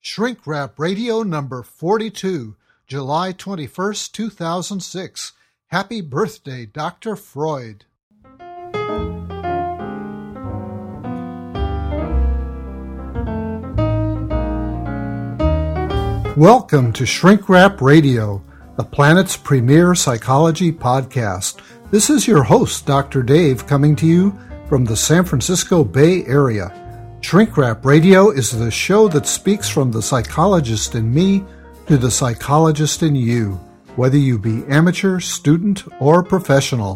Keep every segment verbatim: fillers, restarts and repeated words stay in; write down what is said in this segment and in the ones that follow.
Shrink Wrap Radio number forty-two, July twenty-first, two thousand six. Happy birthday, Doctor Freud. Welcome to Shrink Wrap Radio, the planet's premier psychology podcast. This is your host, Doctor Dave, coming to you from the San Francisco Bay Area. Shrink Wrap Radio is the show that speaks from the psychologist in me to the psychologist in you, whether you be amateur, student, or professional.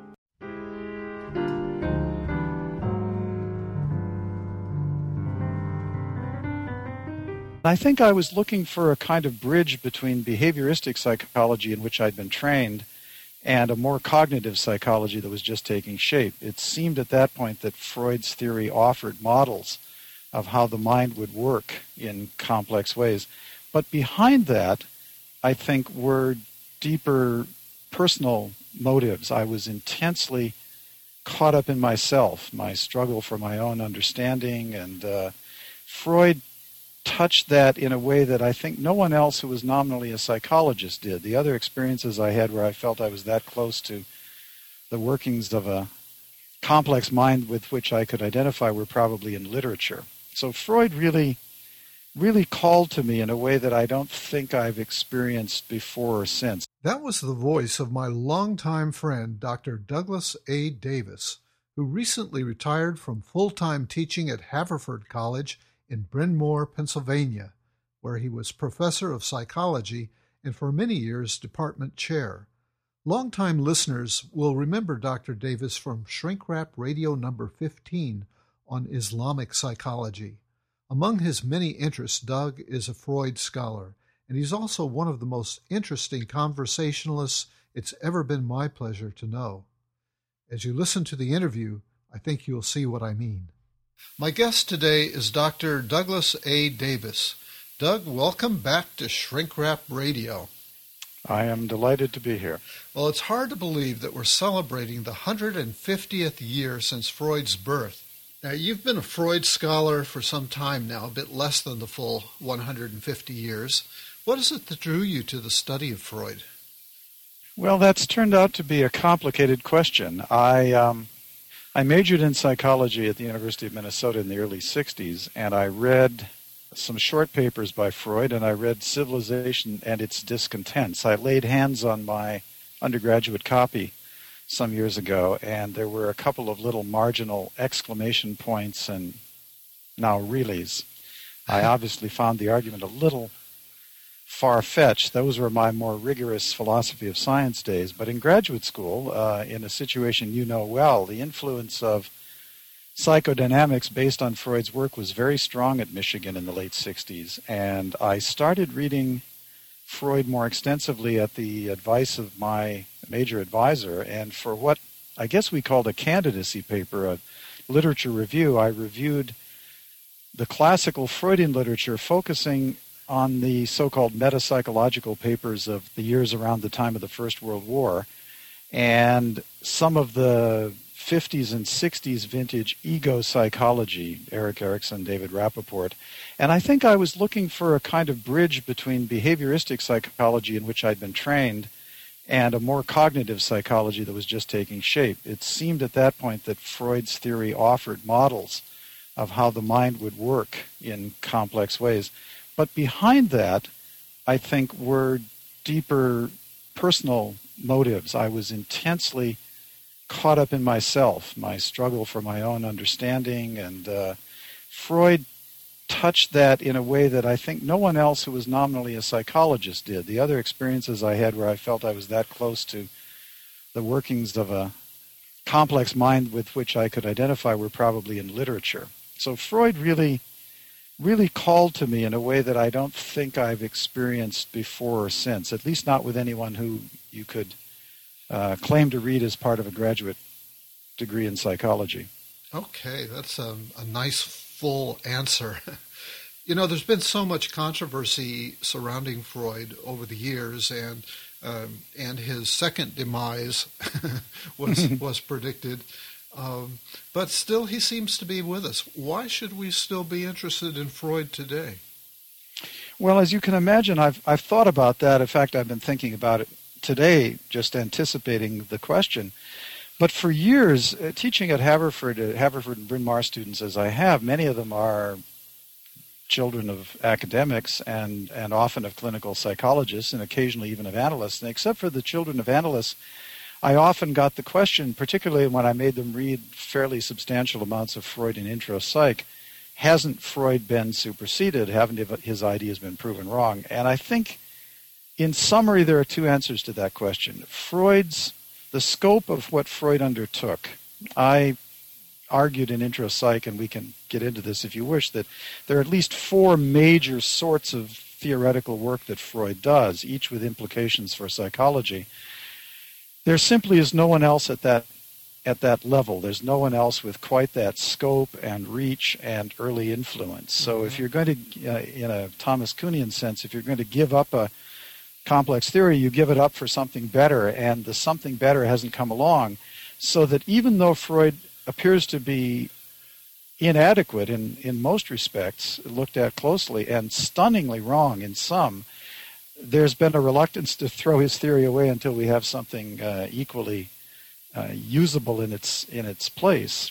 I think I was looking for a kind of bridge between behavioristic psychology, in which I'd been trained, and a more cognitive psychology that was just taking shape. It seemed at that point that Freud's theory offered models of how the mind would work in complex ways. But behind that, I think, were deeper personal motives. I was intensely caught up in myself, my struggle for my own understanding, and uh, Freud touched that in a way that I think no one else who was nominally a psychologist did. The other experiences I had where I felt I was that close to the workings of a complex mind with which I could identify were probably in literature. So Freud really, really called to me in a way that I don't think I've experienced before or since. That was the voice of my longtime friend, Doctor Douglas A. Davis, who recently retired from full-time teaching at Haverford College in Bryn Mawr, Pennsylvania, where he was professor of psychology and for many years department chair. Longtime listeners will remember Doctor Davis from Shrink Wrap Radio number fifteen on Islamic psychology. Among his many interests, Doug is a Freud scholar, and he's also one of the most interesting conversationalists it's ever been my pleasure to know. As you listen to the interview, I think you'll see what I mean. My guest today is Doctor Douglas A. Davis. Doug, welcome back to Shrink Wrap Radio. I am delighted to be here. Well, it's hard to believe that we're celebrating the one hundred fiftieth year since Freud's birth. Now, you've been a Freud scholar for some time now, a bit less than the full one hundred fifty years. What is it that drew you to the study of Freud? Well, that's turned out to be a complicated question. I... Um, I majored in psychology at the University of Minnesota in the early sixties, and I read some short papers by Freud, and I read Civilization and Its Discontents. I laid hands on my undergraduate copy some years ago, and there were a couple of little marginal exclamation points and now reallys. I obviously found the argument a little far-fetched. Those were my more rigorous philosophy of science days. But in graduate school, uh, in a situation you know well, the influence of psychodynamics based on Freud's work was very strong at Michigan in the late sixties. And I started reading Freud more extensively at the advice of my major advisor. And for what I guess we called a candidacy paper, a literature review, I reviewed the classical Freudian literature focusing on the so-called metapsychological papers of the years around the time of the First World War, and some of the fifties and sixties vintage ego psychology, Erik Erikson, David Rappaport. And I think I was looking for a kind of bridge between behavioristic psychology, in which I'd been trained, and a more cognitive psychology that was just taking shape. It seemed at that point that Freud's theory offered models of how the mind would work in complex ways. But behind that, I think, were deeper personal motives. I was intensely caught up in myself, my struggle for my own understanding, and uh, Freud touched that in a way that I think no one else who was nominally a psychologist did. The other experiences I had where I felt I was that close to the workings of a complex mind with which I could identify were probably in literature. So Freud really... really called to me in a way that I don't think I've experienced before or since, at least not with anyone who you could uh, claim to read as part of a graduate degree in psychology. Okay, that's a, a nice full answer. You know, there's been so much controversy surrounding Freud over the years, and um, and his second demise was was predicted. Um, but still, he seems to be with us. Why should we still be interested in Freud today? Well, as you can imagine, I've I've thought about that. In fact, I've been thinking about it today, just anticipating the question. But for years, uh, teaching at Haverford, uh, Haverford and Bryn Mawr students as I have, many of them are children of academics and, and often of clinical psychologists and occasionally even of analysts. And except for the children of analysts, I often got the question, particularly when I made them read fairly substantial amounts of Freud and intro psych, hasn't Freud been superseded? Haven't his ideas been proven wrong? And I think, in summary, there are two answers to that question. Freud's, the scope of what Freud undertook, I argued in intro psych, and we can get into this if you wish, that there are at least four major sorts of theoretical work that Freud does, each with implications for psychology. There simply is no one else at that at that level. There's no one else with quite that scope and reach and early influence. So if you're going to, uh, in a Thomas Kuhnian sense, if you're going to give up a complex theory, you give it up for something better, and the something better hasn't come along. So that even though Freud appears to be inadequate in, in most respects, looked at closely, and stunningly wrong in some, there's been a reluctance to throw his theory away until we have something uh, equally uh, usable in its in its place.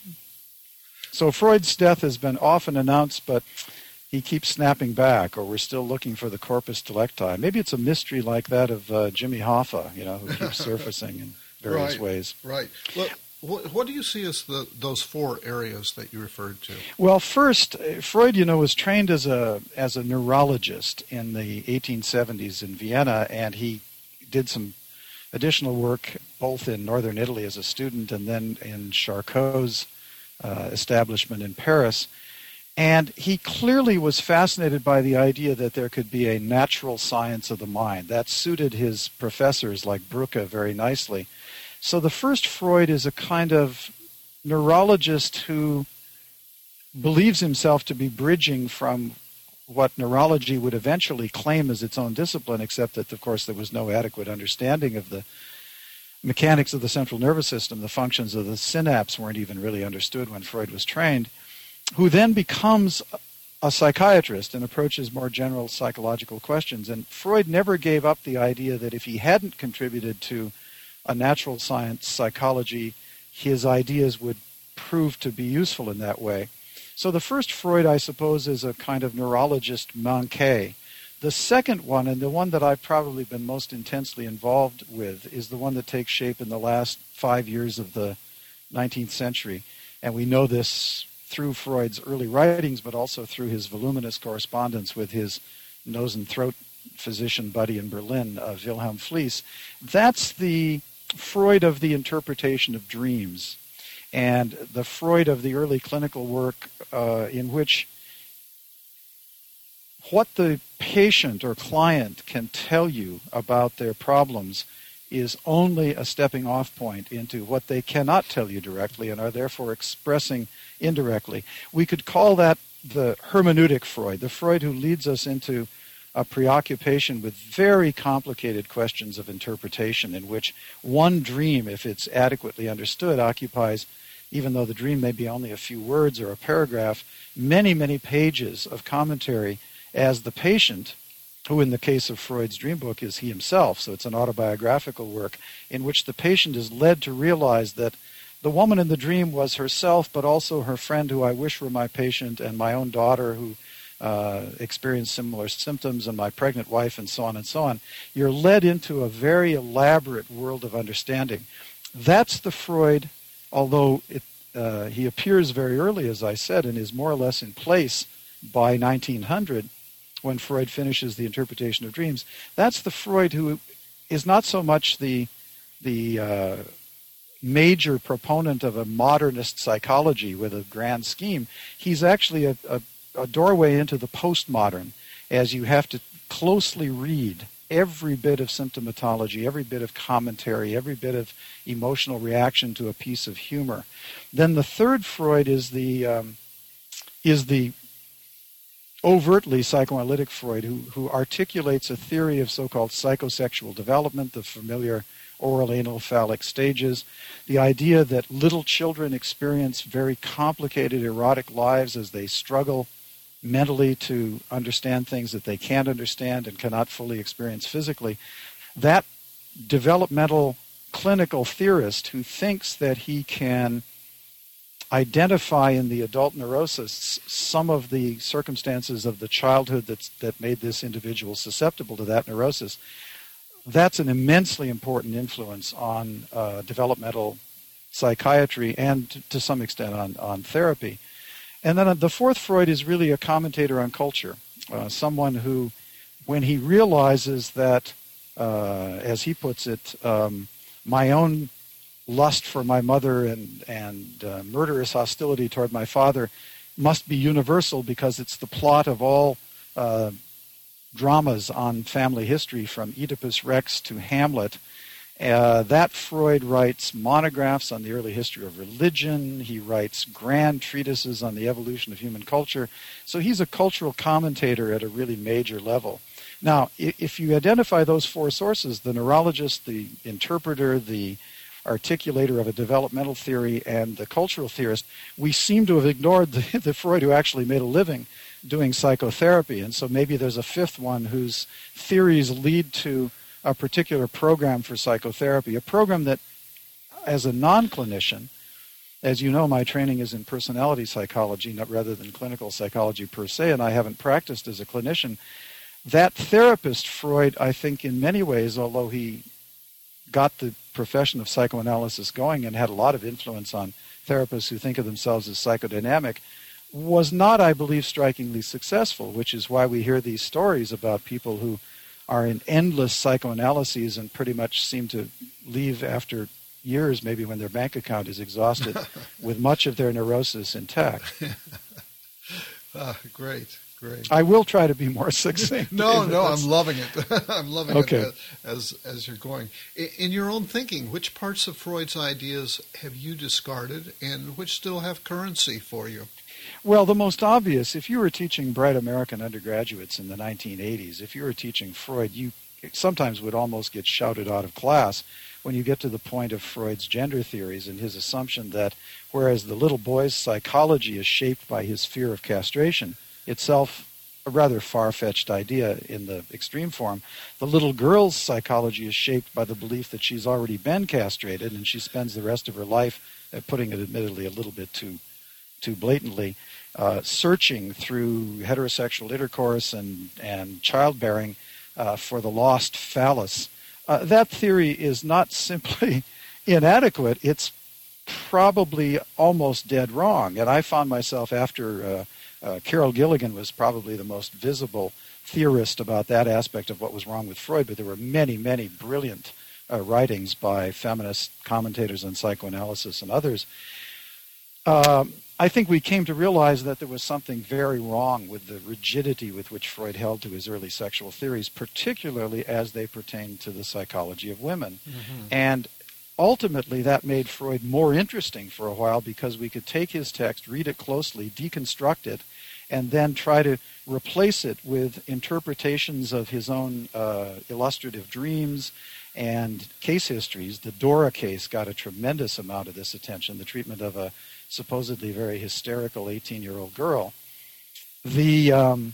So Freud's death has been often announced, but he keeps snapping back, or we're still looking for the corpus delicti. Maybe it's a mystery like that of uh, Jimmy Hoffa, you know, who keeps surfacing in various right, ways. Right. Well, what, what do you see as the, those four areas that you referred to? Well, first, Freud, you know, was trained as a as a neurologist in the eighteen seventies in Vienna, and he did some additional work both in northern Italy as a student and then in Charcot's uh, establishment in Paris. And he clearly was fascinated by the idea that there could be a natural science of the mind. That suited his professors like Brücke very nicely. So the first Freud is a kind of neurologist who believes himself to be bridging from what neurology would eventually claim as its own discipline, except that, of course, there was no adequate understanding of the mechanics of the central nervous system. The functions of the synapse weren't even really understood when Freud was trained, who then becomes a psychiatrist and approaches more general psychological questions. And Freud never gave up the idea that if he hadn't contributed to a natural science psychology, his ideas would prove to be useful in that way. So the first Freud, I suppose, is a kind of neurologist manqué. The second one, and the one that I've probably been most intensely involved with, is the one that takes shape in the last five years of the nineteenth century. And we know this through Freud's early writings, but also through his voluminous correspondence with his nose and throat physician buddy in Berlin, uh, Wilhelm Fliess. That's the Freud of the interpretation of dreams, and the Freud of the early clinical work uh, in which what the patient or client can tell you about their problems is only a stepping off point into what they cannot tell you directly and are therefore expressing indirectly. We could call that the hermeneutic Freud, the Freud who leads us into a preoccupation with very complicated questions of interpretation, in which one dream, if it's adequately understood, occupies, even though the dream may be only a few words or a paragraph, many, many pages of commentary as the patient, who in the case of Freud's dream book is he himself, so it's an autobiographical work, in which the patient is led to realize that the woman in the dream was herself, but also her friend who I wish were my patient, and my own daughter who uh, experienced similar symptoms, and my pregnant wife, and so on and so on. You're led into a very elaborate world of understanding. That's the Freud, although it, uh, he appears very early, as I said, and is more or less in place by nineteen hundred, when Freud finishes the interpretation of dreams. That's the Freud who is not so much the the uh, major proponent of a modernist psychology with a grand scheme. He's actually a, a, a doorway into the postmodern, as you have to closely read every bit of symptomatology, every bit of commentary, every bit of emotional reaction to a piece of humor. Then the third Freud is the um, is the overtly psychoanalytic Freud, who, who articulates a theory of so-called psychosexual development, the familiar oral, anal, phallic stages, the idea that little children experience very complicated erotic lives as they struggle mentally to understand things that they can't understand and cannot fully experience physically. That developmental clinical theorist who thinks that he can identify in the adult neurosis some of the circumstances of the childhood that's, that made this individual susceptible to that neurosis, that's an immensely important influence on uh, developmental psychiatry and to, to some extent on, on therapy. And then uh, the fourth Freud is really a commentator on culture, uh, someone who, when he realizes that, uh, as he puts it, um, my own lust for my mother and, and uh, murderous hostility toward my father must be universal because it's the plot of all uh, dramas on family history from Oedipus Rex to Hamlet. Uh, that Freud writes monographs on the early history of religion. He writes grand treatises on the evolution of human culture. So he's a cultural commentator at a really major level. Now, if you identify those four sources, the neurologist, the interpreter, the articulator of a developmental theory, and the cultural theorist, we seem to have ignored the, the Freud who actually made a living doing psychotherapy. And so maybe there's a fifth one whose theories lead to a particular program for psychotherapy, a program that, as a non-clinician, as you know, my training is in personality psychology not rather than clinical psychology per se, and I haven't practiced as a clinician. That therapist, Freud, I think in many ways, although he got the profession of psychoanalysis going and had a lot of influence on therapists who think of themselves as psychodynamic, was not, I believe, strikingly successful, which is why we hear these stories about people who are in endless psychoanalyses and pretty much seem to leave after years, maybe when their bank account is exhausted, with much of their neurosis intact. Ah, great. Great. I will try to be more succinct. no, no, I'm loving it. I'm loving okay. it as as you're going. In your own thinking, which parts of Freud's ideas have you discarded and which still have currency for you? Well, the most obvious, if you were teaching bright American undergraduates in the nineteen eighties, if you were teaching Freud, you sometimes would almost get shouted out of class when you get to the point of Freud's gender theories and his assumption that whereas the little boy's psychology is shaped by his fear of castration, itself a rather far-fetched idea in the extreme form, the little girl's psychology is shaped by the belief that she's already been castrated and she spends the rest of her life, uh, putting it admittedly a little bit too too blatantly, uh, searching through heterosexual intercourse and, and childbearing uh, for the lost phallus. Uh, that theory is not simply inadequate, it's probably almost dead wrong. And I found myself after... Uh, Uh, Carol Gilligan was probably the most visible theorist about that aspect of what was wrong with Freud, but there were many, many brilliant uh, writings by feminist commentators on psychoanalysis and others. Uh, I think we came to realize that there was something very wrong with the rigidity with which Freud held to his early sexual theories, particularly as they pertained to the psychology of women. Mm-hmm. And ultimately, that made Freud more interesting for a while because we could take his text, read it closely, deconstruct it, and then try to replace it with interpretations of his own uh, illustrative dreams and case histories. The Dora case got a tremendous amount of this attention, the treatment of a supposedly very hysterical eighteen-year-old girl. The... Um,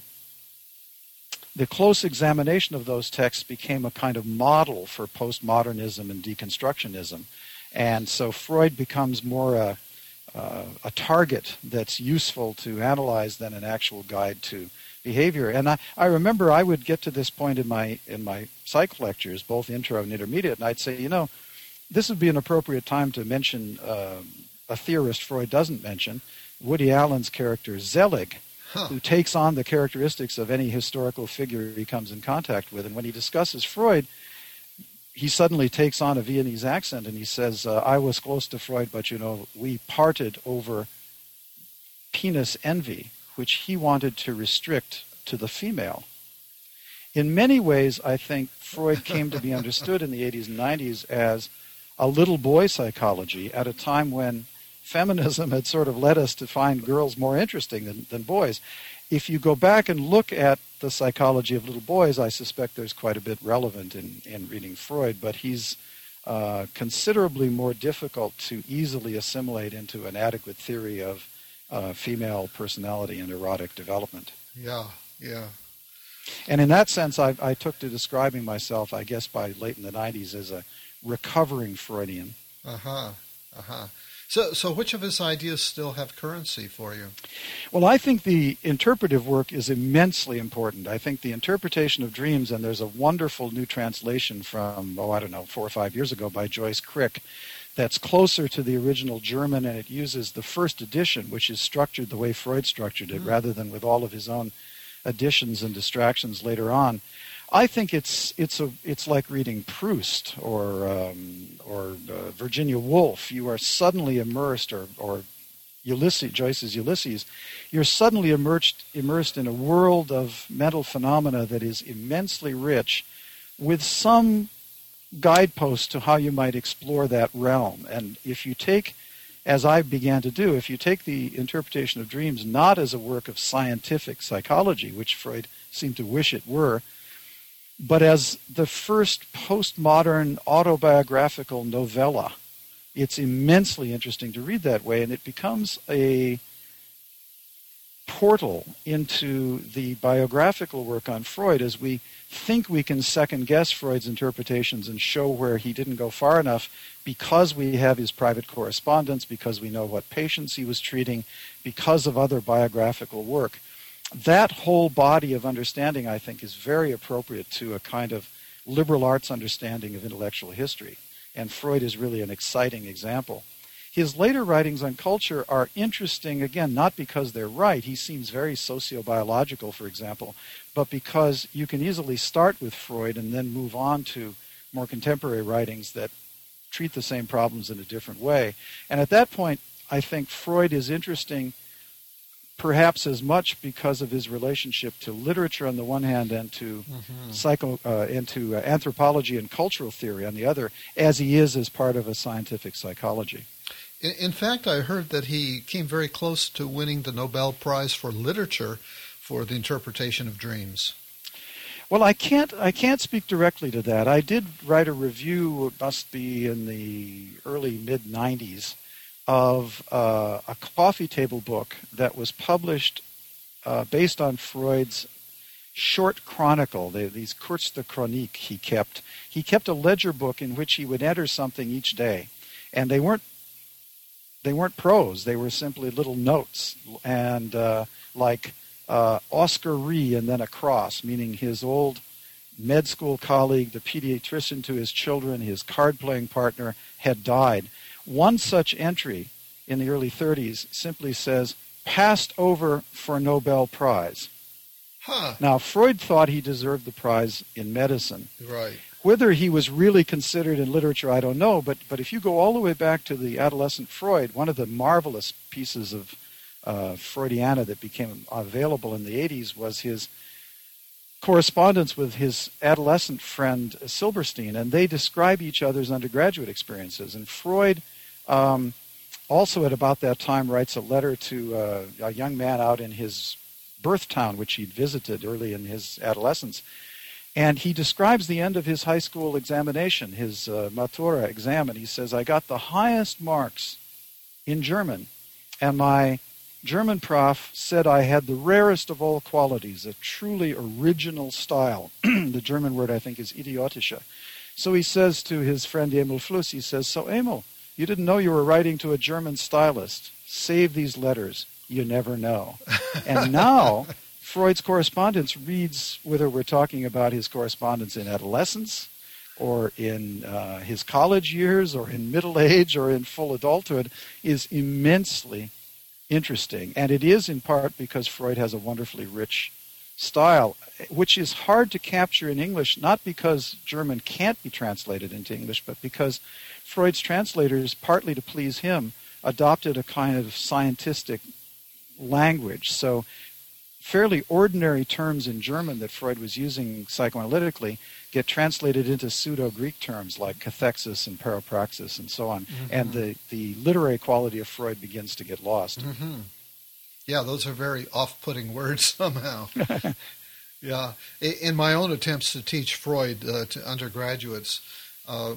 The close examination of those texts became a kind of model for postmodernism and deconstructionism. And so Freud becomes more a, uh, a target that's useful to analyze than an actual guide to behavior. And I, I remember I would get to this point in my in my psych lectures, both intro and intermediate, and I'd say, you know, this would be an appropriate time to mention uh, a theorist Freud doesn't mention, Woody Allen's character Zelig, Huh. who takes on the characteristics of any historical figure he comes in contact with. And when he discusses Freud, he suddenly takes on a Viennese accent and he says, uh, I was close to Freud, but, you know, we parted over penis envy, which he wanted to restrict to the female. In many ways, I think Freud came to be understood in the eighties and nineties as a little boy psychology at a time when feminism had sort of led us to find girls more interesting than, than boys. If you go back and look at the psychology of little boys, I suspect there's quite a bit relevant in, in reading Freud, but he's uh, considerably more difficult to easily assimilate into an adequate theory of uh, female personality and erotic development. Yeah, yeah. And in that sense, I, I took to describing myself, I guess by late in the nineties, as a recovering Freudian. Uh-huh, uh-huh. So, so which of his ideas still have currency for you? Well, I think the interpretive work is immensely important. I think the interpretation of dreams, and there's a wonderful new translation from, oh, I don't know, four or five years ago by Joyce Crick, that's closer to the original German, and it uses the first edition, which is structured the way Freud structured it, mm. rather than with all of his own additions and distractions later on. I think it's it's a it's like reading Proust or um, or uh, Virginia Woolf. You are suddenly immersed, or or Ulysses, Joyce's Ulysses. You're suddenly immersed immersed in a world of mental phenomena that is immensely rich, with some guideposts to how you might explore that realm. And if you take, as I began to do, if you take the interpretation of dreams not as a work of scientific psychology, which Freud seemed to wish it were, but as the first postmodern autobiographical novella, it's immensely interesting to read that way, and it becomes a portal into the biographical work on Freud as we think we can second-guess Freud's interpretations and show where he didn't go far enough because we have his private correspondence, because we know what patients he was treating, because of other biographical work. That whole body of understanding, I think, is very appropriate to a kind of liberal arts understanding of intellectual history. And Freud is really an exciting example. His later writings on culture are interesting, again, not because they're right. He seems very sociobiological, for example, but because you can easily start with Freud and then move on to more contemporary writings that treat the same problems in a different way. And at that point, I think Freud is interesting perhaps as much because of his relationship to literature on the one hand and to mm-hmm. psycho uh, and to uh, anthropology and cultural theory on the other, as he is as part of a scientific psychology. In, in fact, I heard that he came very close to winning the Nobel Prize for Literature for the interpretation of dreams. Well, I can't I can't speak directly to that. I did write a review, it must be in the early mid nineties, of uh, a coffee table book that was published uh, based on Freud's short chronicle, the, these Kurz de Chronique he kept. He kept a ledger book in which he would enter something each day, and they weren't they weren't prose. They were simply little notes, and uh, like uh, Oscar Ree and then a cross, meaning his old med school colleague, the pediatrician to his children, his card-playing partner, had died. One such entry in the early thirties simply says, passed over for Nobel Prize. Huh. Now, Freud thought he deserved the prize in medicine. Right. Whether he was really considered in literature, I don't know, but, but if you go all the way back to the adolescent Freud, one of the marvelous pieces of uh, Freudiana that became available in the eighties was his correspondence with his adolescent friend Silberstein, and they describe each other's undergraduate experiences. And Freud um, also at about that time writes a letter to uh, a young man out in his birth town, which he'd visited early in his adolescence. And he describes the end of his high school examination, his uh, Matura exam, and he says, I got the highest marks in German, and my German prof said I had the rarest of all qualities, a truly original style. The German word, I think, is idiotische. So he says to his friend Emil Fluss, he says, so Emil, you didn't know you were writing to a German stylist. Save these letters. You never know. And now Freud's correspondence reads, whether we're talking about his correspondence in adolescence or in uh, his college years or in middle age or in full adulthood, is immensely interesting. And it is in part because Freud has a wonderfully rich style, which is hard to capture in English, not because German can't be translated into English, but because Freud's translators, partly to please him, adopted a kind of scientific language. So fairly ordinary terms in German that Freud was using psychoanalytically get translated into pseudo-Greek terms like cathexis and parapraxis and so on. Mm-hmm. And the, the literary quality of Freud begins to get lost. Mm-hmm. Yeah, those are very off-putting words somehow. Yeah. In my own attempts to teach Freud uh, to undergraduates, uh,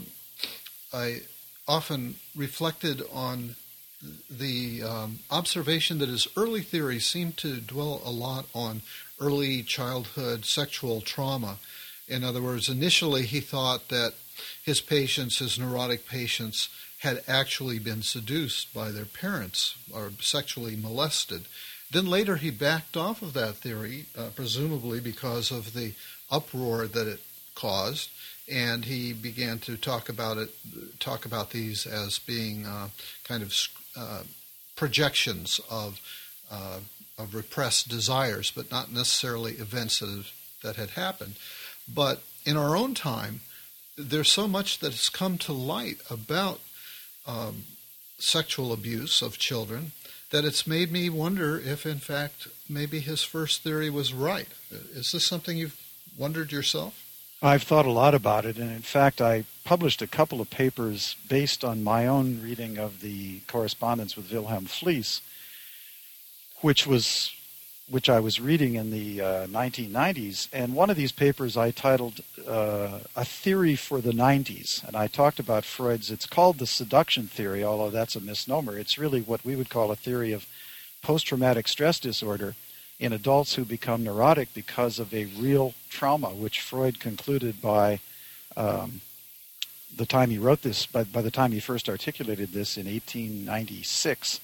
I often reflected on the um, observation that his early theories seemed to dwell a lot on early childhood sexual trauma. In other words, initially he thought that his patients, his neurotic patients, had actually been seduced by their parents or sexually molested. Then later he backed off of that theory, uh, presumably because of the uproar that it caused, and he began to talk about it, talk about these as being uh, kind of uh, projections of uh, of repressed desires, but not necessarily events that have, that had happened. But in our own time, there's so much that has come to light about um, sexual abuse of children that it's made me wonder if, in fact, maybe his first theory was right. Is this something you've wondered yourself? I've thought a lot about it, and in fact, I published a couple of papers based on my own reading of the correspondence with Wilhelm Fliess, which was which I was reading in the uh, nineteen nineties, and one of these papers I titled uh, A Theory for the nineties, and I talked about Freud's, it's called the seduction theory, although that's a misnomer. It's really what we would call a theory of post-traumatic stress disorder in adults who become neurotic because of a real trauma, which Freud concluded by um, the time he wrote this, by, by the time he first articulated this in eighteen ninety-six,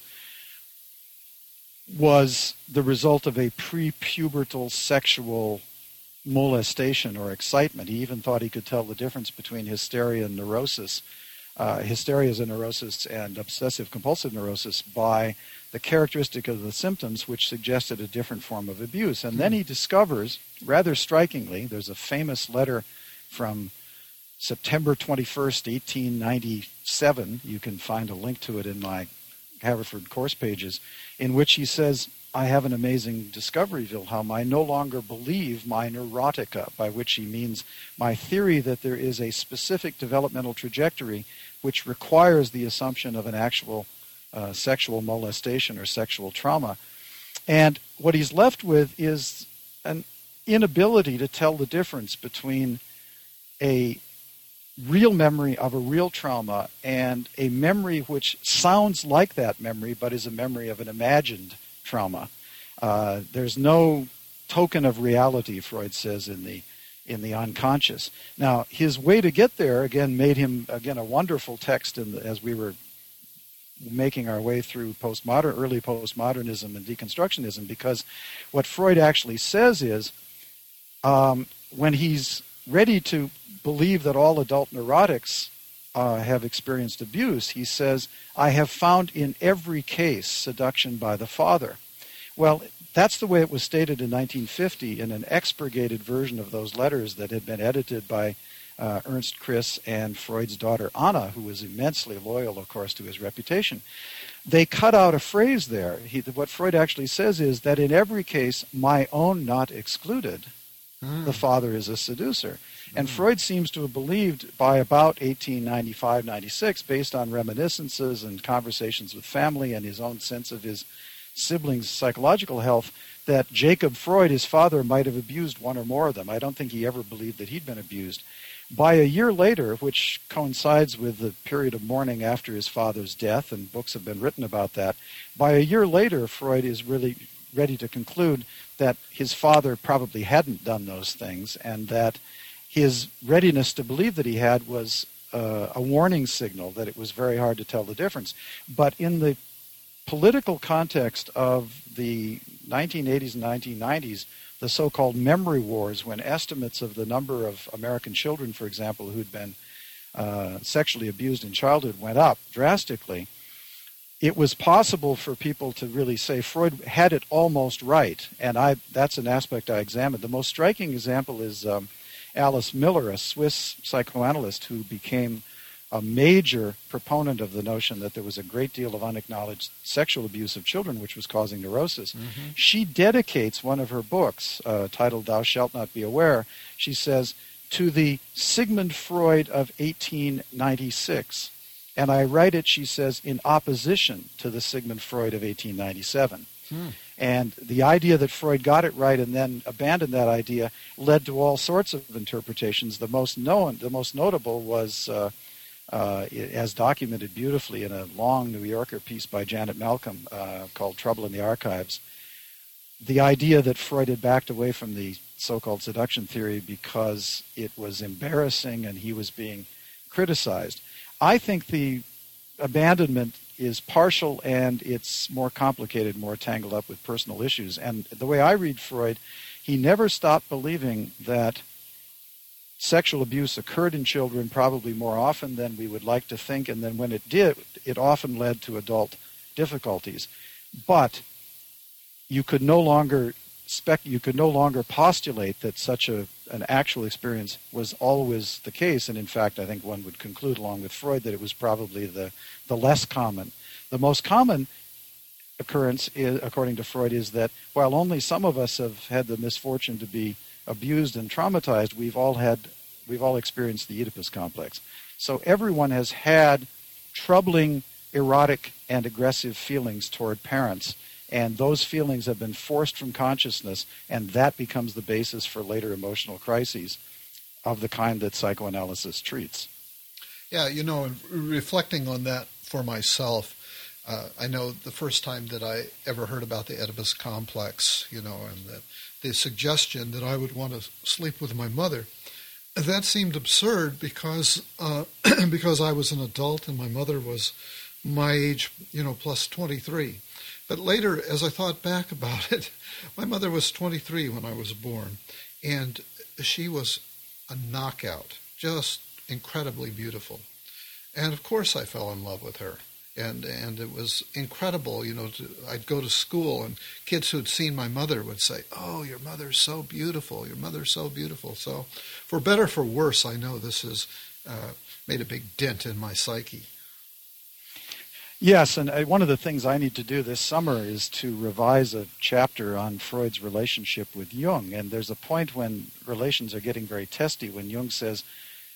was the result of a pre-pubertal sexual molestation or excitement. He even thought he could tell the difference between hysteria and neurosis, uh, hysteria as a neurosis and obsessive-compulsive neurosis by the characteristic of the symptoms which suggested a different form of abuse. And then he discovers, rather strikingly, there's a famous letter from September twenty-first, eighteen ninety-seven, you can find a link to it in my Haverford course pages, in which he says, I have an amazing discovery, Wilhelm. I no longer believe my neurotica, by which he means my theory that there is a specific developmental trajectory which requires the assumption of an actual uh, sexual molestation or sexual trauma. And what he's left with is an inability to tell the difference between a real memory of a real trauma and a memory which sounds like that memory but is a memory of an imagined trauma. Uh, there's no token of reality, Freud says, in the in the unconscious. Now, his way to get there, again, made him, again, a wonderful text in the, as we were making our way through postmodern, early postmodernism and deconstructionism, because what Freud actually says is, um, when he's ready to believe that all adult neurotics uh, have experienced abuse, he says, I have found in every case seduction by the father. Well, that's the way it was stated in nineteen fifty in an expurgated version of those letters that had been edited by uh, Ernst Kriss and Freud's daughter Anna, who was immensely loyal, of course, to his reputation. They cut out a phrase there. He, what Freud actually says is that in every case, my own not excluded, mm. the father is a seducer. And Freud seems to have believed by about eighteen ninety-five ninety-six, based on reminiscences and conversations with family and his own sense of his siblings' psychological health, that Jacob Freud, his father, might have abused one or more of them. I don't think he ever believed that he'd been abused. By a year later, which coincides with the period of mourning after his father's death, and books have been written about that, by a year later, Freud is really ready to conclude that his father probably hadn't done those things, and that his readiness to believe that he had was uh, a warning signal that it was very hard to tell the difference. But in the political context of the nineteen eighties and nineteen nineties, the so-called memory wars, when estimates of the number of American children, for example, who'd been uh, sexually abused in childhood went up drastically, it was possible for people to really say Freud had it almost right, and I that's an aspect I examined. The most striking example is um, Alice Miller, a Swiss psychoanalyst who became a major proponent of the notion that there was a great deal of unacknowledged sexual abuse of children which was causing neurosis. Mm-hmm. She dedicates one of her books, uh, titled Thou Shalt Not Be Aware, she says, to the Sigmund Freud of eighteen ninety-six. And I write it, she says, in opposition to the Sigmund Freud of eighteen ninety-seven. Hmm. And the idea that Freud got it right and then abandoned that idea led to all sorts of interpretations. The most known, the most notable was, uh, uh, as documented beautifully in a long New Yorker piece by Janet Malcolm uh, called Trouble in the Archives, the idea that Freud had backed away from the so-called seduction theory because it was embarrassing and he was being criticized. I think the abandonment is partial and it's more complicated, more tangled up with personal issues. And the way I read Freud, he never stopped believing that sexual abuse occurred in children probably more often than we would like to think, and then when it did, it often led to adult difficulties. But you could no longer spec you could no longer postulate that such a an actual experience was always the case, and in fact I think one would conclude along with Freud that it was probably the the less common. The most common occurrence, is, according to Freud, is that while only some of us have had the misfortune to be abused and traumatized, we've all had we've all experienced the Oedipus complex. So everyone has had troubling, erotic, and aggressive feelings toward parents. And those feelings have been forced from consciousness, and that becomes the basis for later emotional crises of the kind that psychoanalysis treats. Yeah, you know, reflecting on that for myself, uh, I know the first time that I ever heard about the Oedipus complex, you know, and the, the suggestion that I would want to sleep with my mother, that seemed absurd because uh, because I was an adult and my mother was my age, you know, plus twenty-three. But later, as I thought back about it, my mother was twenty-three when I was born, and she was a knockout, just incredibly beautiful. And of course I fell in love with her, and and it was incredible, you know, to, I'd go to school, and kids who'd seen my mother would say, "Oh, your mother's so beautiful, your mother's so beautiful." So for better or for worse, I know this has uh, made a big dent in my psyche. Yes, and one of the things I need to do this summer is to revise a chapter on Freud's relationship with Jung. And there's a point when relations are getting very testy when Jung says,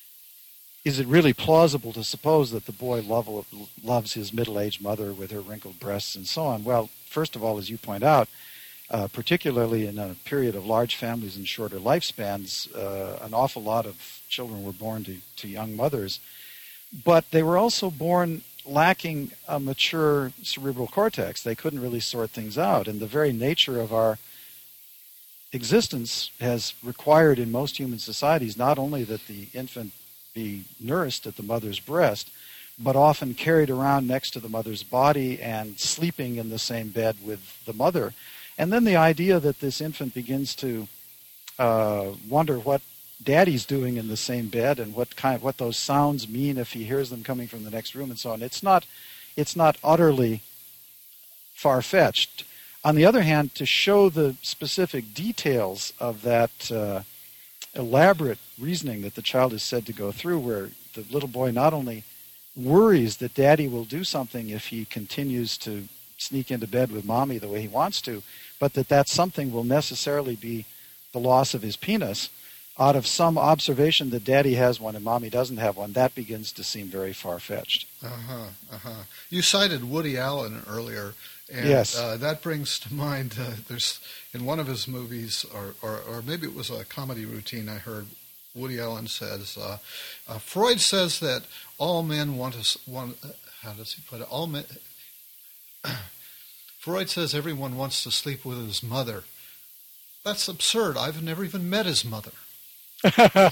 is it really plausible to suppose that the boy love, loves his middle-aged mother with her wrinkled breasts and so on? Well, first of all, as you point out, uh, particularly in a period of large families and shorter lifespans, uh, an awful lot of children were born to, to young mothers. But they were also born lacking a mature cerebral cortex. They couldn't really sort things out. And the very nature of our existence has required in most human societies not only that the infant be nursed at the mother's breast, but often carried around next to the mother's body and sleeping in the same bed with the mother. And then the idea that this infant begins to uh, wonder what Daddy's doing in the same bed and what kind what those sounds mean if he hears them coming from the next room and so on. It's not it's not utterly far-fetched. On the other hand, to show the specific details of that uh, elaborate reasoning that the child is said to go through, where the little boy not only worries that Daddy will do something if he continues to sneak into bed with Mommy the way he wants to, but that that something will necessarily be the loss of his penis, out of some observation that Daddy has one and Mommy doesn't have one, that begins to seem very far-fetched. Uh-huh, uh-huh. You cited Woody Allen earlier, and yes. uh, that brings to mind, uh, there's in one of his movies, or, or, or maybe it was a comedy routine I heard, Woody Allen says, uh, uh, Freud says that all men want to, want, uh, how does he put it, all men, Freud says everyone wants to sleep with his mother. That's absurd. I've never even met his mother. Do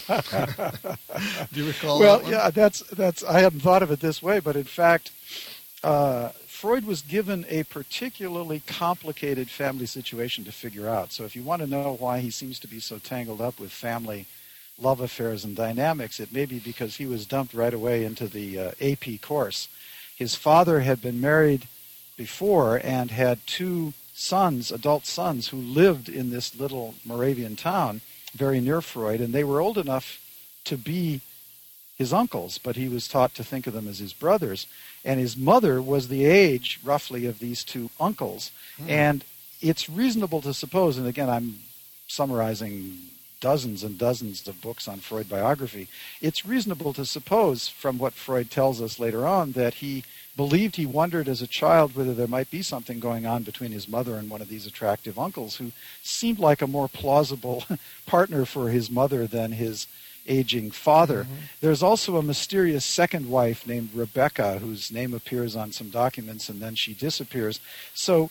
you recall well, that one? yeah, that's that's. I hadn't thought of it this way, but in fact, uh, Freud was given a particularly complicated family situation to figure out. So, if you want to know why he seems to be so tangled up with family love affairs and dynamics, it may be because he was dumped right away into the uh, A P course. His father had been married before and had two sons, adult sons, who lived in this little Moravian town very near Freud, and they were old enough to be his uncles, but he was taught to think of them as his brothers. And his mother was the age, roughly, of these two uncles. Mm. And it's reasonable to suppose, and again, I'm summarizing dozens and dozens of books on Freud biography, it's reasonable to suppose, from what Freud tells us later on, that he believed, he wondered as a child whether there might be something going on between his mother and one of these attractive uncles who seemed like a more plausible partner for his mother than his aging father. Mm-hmm. There's also a mysterious second wife named Rebecca, whose name appears on some documents and then she disappears. So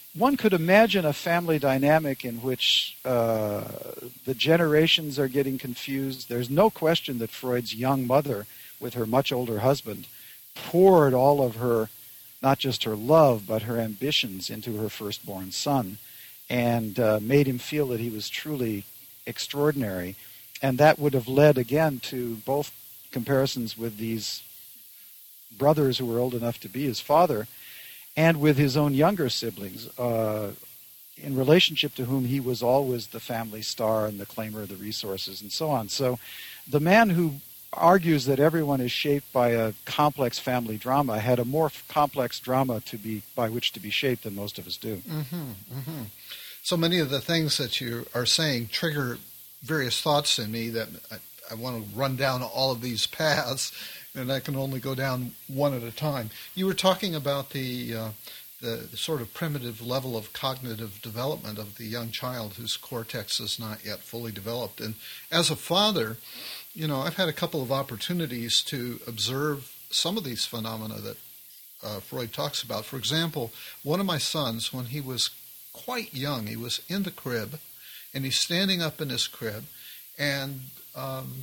one could imagine a family dynamic in which uh, the generations are getting confused. There's no question that Freud's young mother, with her much older husband, poured all of her, not just her love, but her ambitions into her firstborn son, and uh, made him feel that he was truly extraordinary. And that would have led, again, to both comparisons with these brothers who were old enough to be his father, and with his own younger siblings, uh, in relationship to whom he was always the family star and the claimer of the resources and so on. So the man who argues that everyone is shaped by a complex family drama had a more f- complex drama to be by which to be shaped than most of us do. Mm-hmm, mm-hmm. So many of the things that you are saying trigger various thoughts in me that I, I want to run down all of these paths, and I can only go down one at a time. You were talking about the, uh, the the sort of primitive level of cognitive development of the young child whose cortex is not yet fully developed. And as a father, you know, I've had a couple of opportunities to observe some of these phenomena that uh, Freud talks about. For example, one of my sons, when he was quite young, he was in the crib, and he's standing up in his crib, and um,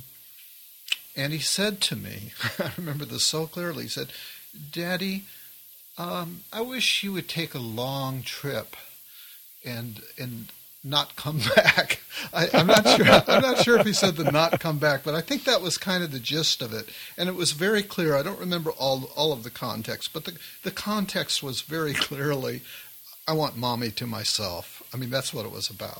and he said to me, I remember this so clearly, he said, "Daddy, um, I wish you would take a long trip and and not come back." I, I'm not sure. I'm not sure if he said the "not come back," but I think that was kind of the gist of it, and it was very clear. I don't remember all all of the context, but the the context was very clearly, "I want mommy to myself." I mean, that's what it was about.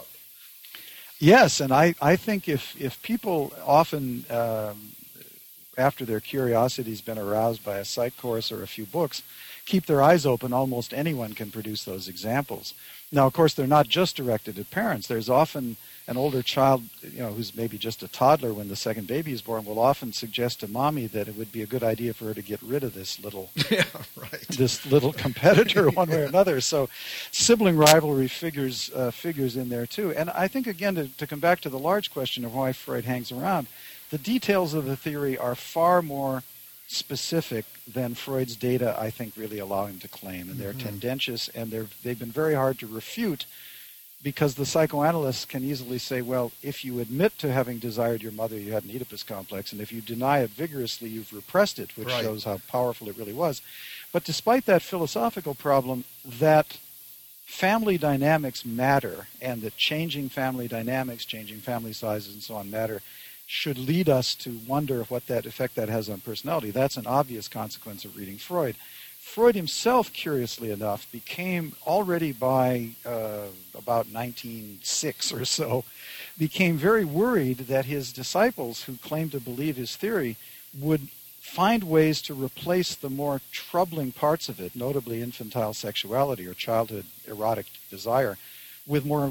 Yes, and I, I think if if people often, um, after their curiosity's been aroused by a psych course or a few books, keep their eyes open, almost anyone can produce those examples. Now, of course, they're not just directed at parents. There's often an older child, you know, who's maybe just a toddler when the second baby is born, will often suggest to mommy that it would be a good idea for her to get rid of this little, yeah, right. this little competitor one way or another. So, sibling rivalry figures uh, figures in there too. And I think again to, to come back to the large question of why Freud hangs around, the details of the theory are far more specific than Freud's data, I think, really allow him to claim. And they're mm-hmm. tendentious, and they're, they've been very hard to refute, because the psychoanalysts can easily say, well, if you admit to having desired your mother, you had an Oedipus complex, and if you deny it vigorously, you've repressed it, which right. shows how powerful it really was. But despite that philosophical problem, that family dynamics matter, and that changing family dynamics, changing family sizes, and so on matter, should lead us to wonder what that effect that has on personality. That's an obvious consequence of reading Freud. Freud himself, curiously enough, became already by uh, about nineteen oh six or so, became very worried that his disciples who claimed to believe his theory would find ways to replace the more troubling parts of it, notably infantile sexuality or childhood erotic desire, with more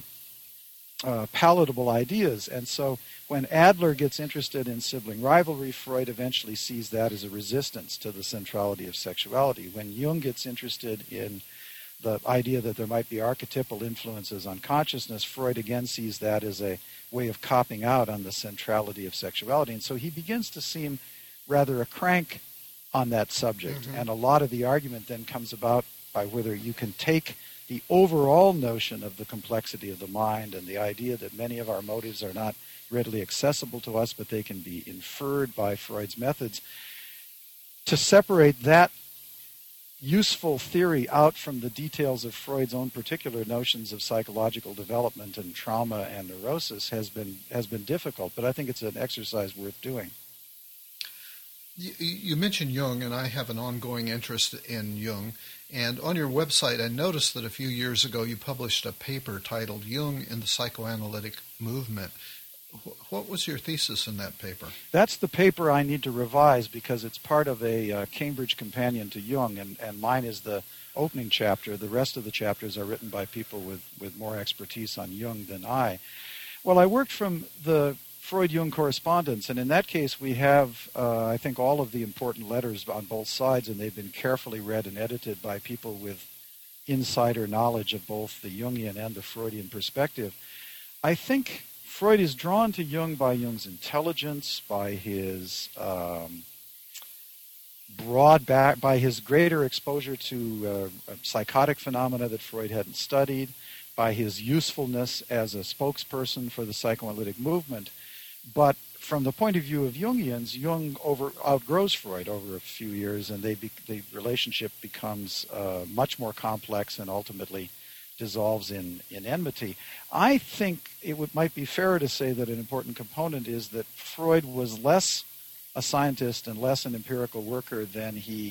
uh, palatable ideas. And so when Adler gets interested in sibling rivalry, Freud eventually sees that as a resistance to the centrality of sexuality. When Jung gets interested in the idea that there might be archetypal influences on consciousness, Freud again sees that as a way of copping out on the centrality of sexuality. And so he begins to seem rather a crank on that subject. Mm-hmm. And a lot of the argument then comes about by whether you can take the overall notion of the complexity of the mind and the idea that many of our motives are not readily accessible to us, but they can be inferred by Freud's methods, to separate that useful theory out from the details of Freud's own particular notions of psychological development and trauma and neurosis has been has been difficult, but I think it's an exercise worth doing. You, you mentioned Jung, and I have an ongoing interest in Jung. And on your website, I noticed that a few years ago you published a paper titled Jung in the Psychoanalytic Movement. What was your thesis in that paper? That's the paper I need to revise because it's part of a uh, Cambridge companion to Jung, and, and mine is the opening chapter. The rest of the chapters are written by people with, with more expertise on Jung than I. Well, I worked from the Freud-Jung correspondence, and in that case we have, uh, I think, all of the important letters on both sides, and they've been carefully read and edited by people with insider knowledge of both the Jungian and the Freudian perspective. I think Freud is drawn to Jung by Jung's intelligence, by his um, broad back by his greater exposure to uh, psychotic phenomena that Freud hadn't studied, by his usefulness as a spokesperson for the psychoanalytic movement. But from the point of view of Jungians, Jung over, outgrows Freud over a few years, and they be, the relationship becomes uh, much more complex and ultimately dissolves in, in enmity. I think it would, might be fairer to say that an important component is that Freud was less a scientist and less an empirical worker than he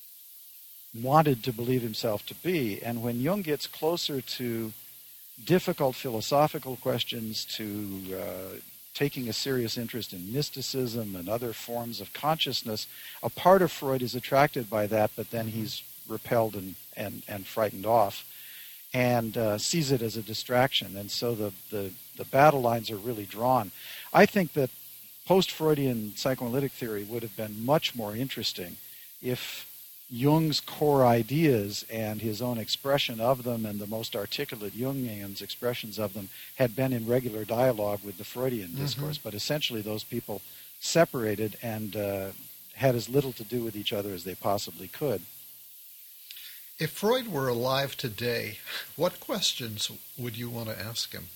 wanted to believe himself to be. And when Jung gets closer to difficult philosophical questions, to uh, taking a serious interest in mysticism and other forms of consciousness, a part of Freud is attracted by that, but then he's repelled and, and, and frightened off, and uh, sees it as a distraction. And so the, the, the battle lines are really drawn. I think that post-Freudian psychoanalytic theory would have been much more interesting if Jung's core ideas and his own expression of them, and the most articulate Jungians' expressions of them, had been in regular dialogue with the Freudian mm-hmm. discourse. But essentially those people separated and uh, had as little to do with each other as they possibly could. If Freud were alive today, what questions would you want to ask him?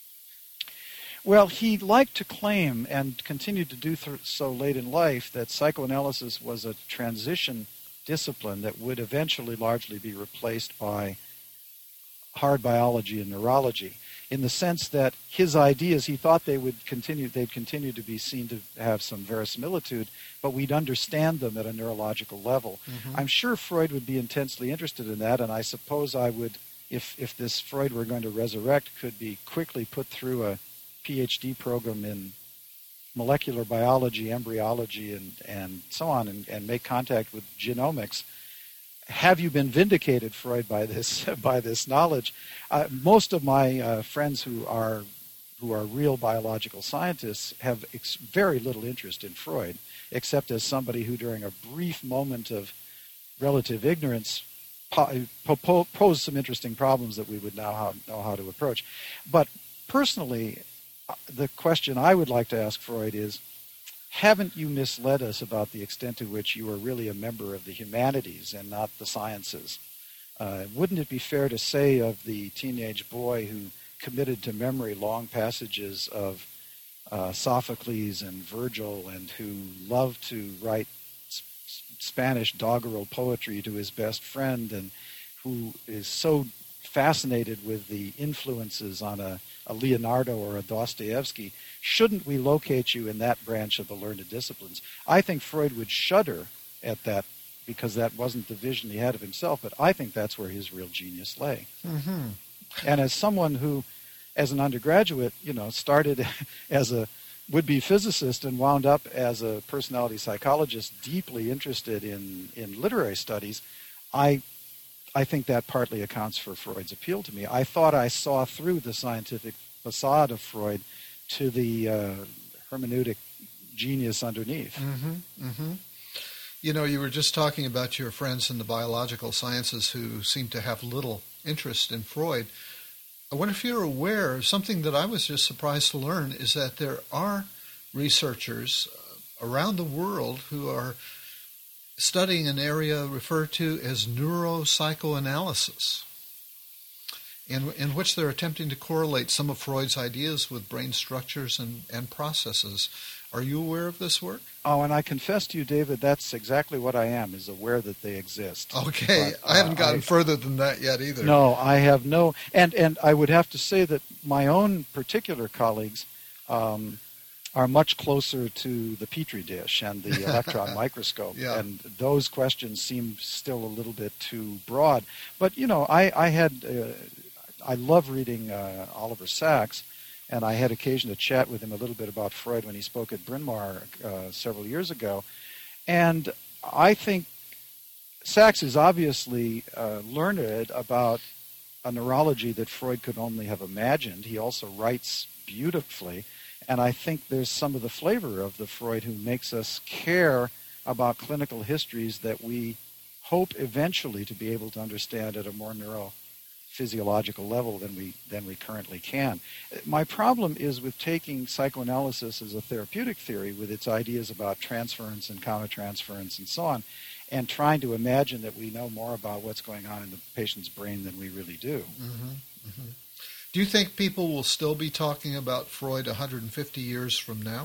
Well, he liked to claim, and continued to do th- so late in life, that psychoanalysis was a transition discipline that would eventually largely be replaced by hard biology and neurology, in the sense that his ideas, he thought they would continue, they'd continue to be seen to have some verisimilitude, but we'd understand them at a neurological level. Mm-hmm. I'm sure Freud would be intensely interested in that, and I suppose I would, if if this Freud were going to resurrect, could be quickly put through a PhD program in molecular biology, embryology, and, and so on, and, and make contact with genomics. Have you been vindicated, Freud, by this by this knowledge? Uh, most of my uh, friends who are who are real biological scientists have ex- very little interest in Freud, except as somebody who, during a brief moment of relative ignorance, po- po- posed some interesting problems that we would now how, know how to approach. But personally, the question I would like to ask Freud is, haven't you misled us about the extent to which you are really a member of the humanities and not the sciences? Uh, wouldn't it be fair to say of the teenage boy who committed to memory long passages of uh, Sophocles and Virgil, and who loved to write s- Spanish doggerel poetry to his best friend, and who is so fascinated with the influences on a, a Leonardo or a Dostoevsky, shouldn't we locate you in that branch of the learned disciplines? I think Freud would shudder at that, because that wasn't the vision he had of himself, but I think that's where his real genius lay. Mm-hmm. And as someone who, as an undergraduate, you know, started as a would-be physicist and wound up as a personality psychologist deeply interested in, in literary studies, I I think that partly accounts for Freud's appeal to me. I thought I saw through the scientific facade of Freud to the uh, hermeneutic genius underneath. Mm-hmm, mm-hmm. You know, you were just talking about your friends in the biological sciences who seem to have little interest in Freud. I wonder if you're aware of something that I was just surprised to learn, is that there are researchers around the world who are studying an area referred to as neuropsychoanalysis, in, in which they're attempting to correlate some of Freud's ideas with brain structures and, and processes. Are you aware of this work? Oh, and I confess to you, David, that's exactly what I am, is aware that they exist. Okay, but, uh, I haven't gotten I, further than that yet either. No, I have no, and, and I would have to say that my own particular colleagues um, are much closer to the Petri dish and the electron microscope, yeah. And those questions seem still a little bit too broad. But, you know, I, I had, uh, I love reading uh, Oliver Sacks, and I had occasion to chat with him a little bit about Freud when he spoke at Bryn Mawr uh, several years ago. And I think Sacks is obviously uh, learned about a neurology that Freud could only have imagined. He also writes beautifully. And I think there's some of the flavor of the Freud who makes us care about clinical histories that we hope eventually to be able to understand at a more neuro physiological level than we than we currently can. My problem is with taking psychoanalysis as a therapeutic theory with its ideas about transference and countertransference and so on, and trying to imagine that we know more about what's going on in the patient's brain than we really do. Mm-hmm. Mm-hmm. Do you think people will still be talking about Freud one hundred fifty years from now?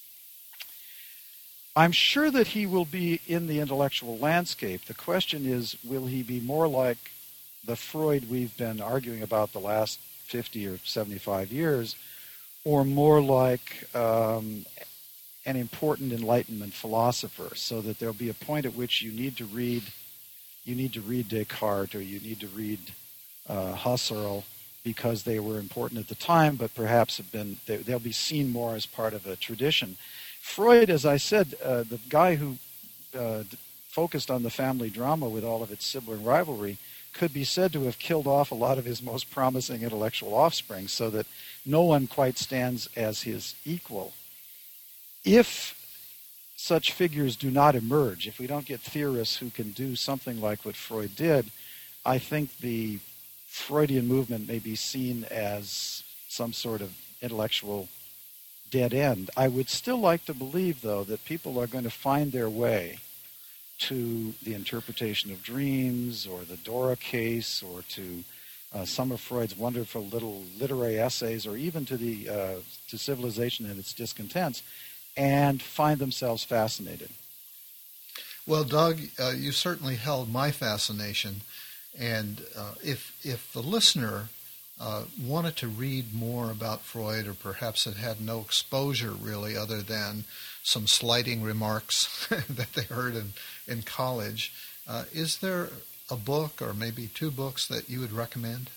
I'm sure that he will be in the intellectual landscape. The question is, will he be more like the Freud we've been arguing about the last fifty or seventy-five years, or more like um, an important Enlightenment philosopher, so that there'll be a point at which you need to read, you need to read Descartes, or you need to read uh, Husserl, because they were important at the time, but perhaps have been they, they'll be seen more as part of a tradition. Freud, as I said, uh, the guy who uh, focused on the family drama with all of its sibling rivalry, could be said to have killed off a lot of his most promising intellectual offspring, so that no one quite stands as his equal. If such figures do not emerge, if we don't get theorists who can do something like what Freud did, I think the Freudian movement may be seen as some sort of intellectual dead end. I would still like to believe, though, that people are going to find their way to the interpretation of dreams, or the Dora case, or to uh, some of Freud's wonderful little literary essays, or even to the uh, to Civilization and its Discontents, and find themselves fascinated. Well, Doug, uh, you certainly held my fascination, and uh, if if the listener uh, wanted to read more about Freud, or perhaps had had no exposure really other than some slighting remarks that they heard in, in college, uh, is there a book or maybe two books that you would recommend?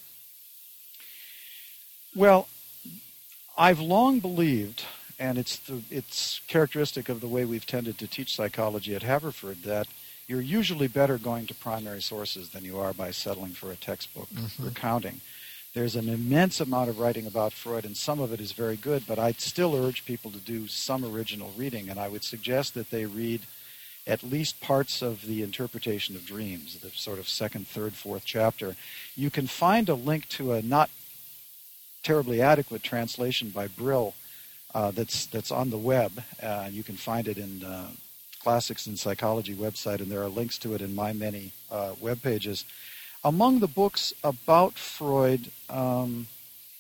Well, I've long believed, and it's the, it's characteristic of the way we've tended to teach psychology at Haverford, that you're usually better going to primary sources than you are by settling for a textbook mm-hmm. recounting. There's an immense amount of writing about Freud, and some of it is very good, but I'd still urge people to do some original reading, and I would suggest that they read at least parts of the Interpretation of Dreams, the sort of second, third, fourth chapter. You can find a link to a not terribly adequate translation by Brill uh, that's that's on the web. Uh, you can find it in uh, Classics in Psychology website, and there are links to it in my many uh, web pages. Among the books about Freud, um,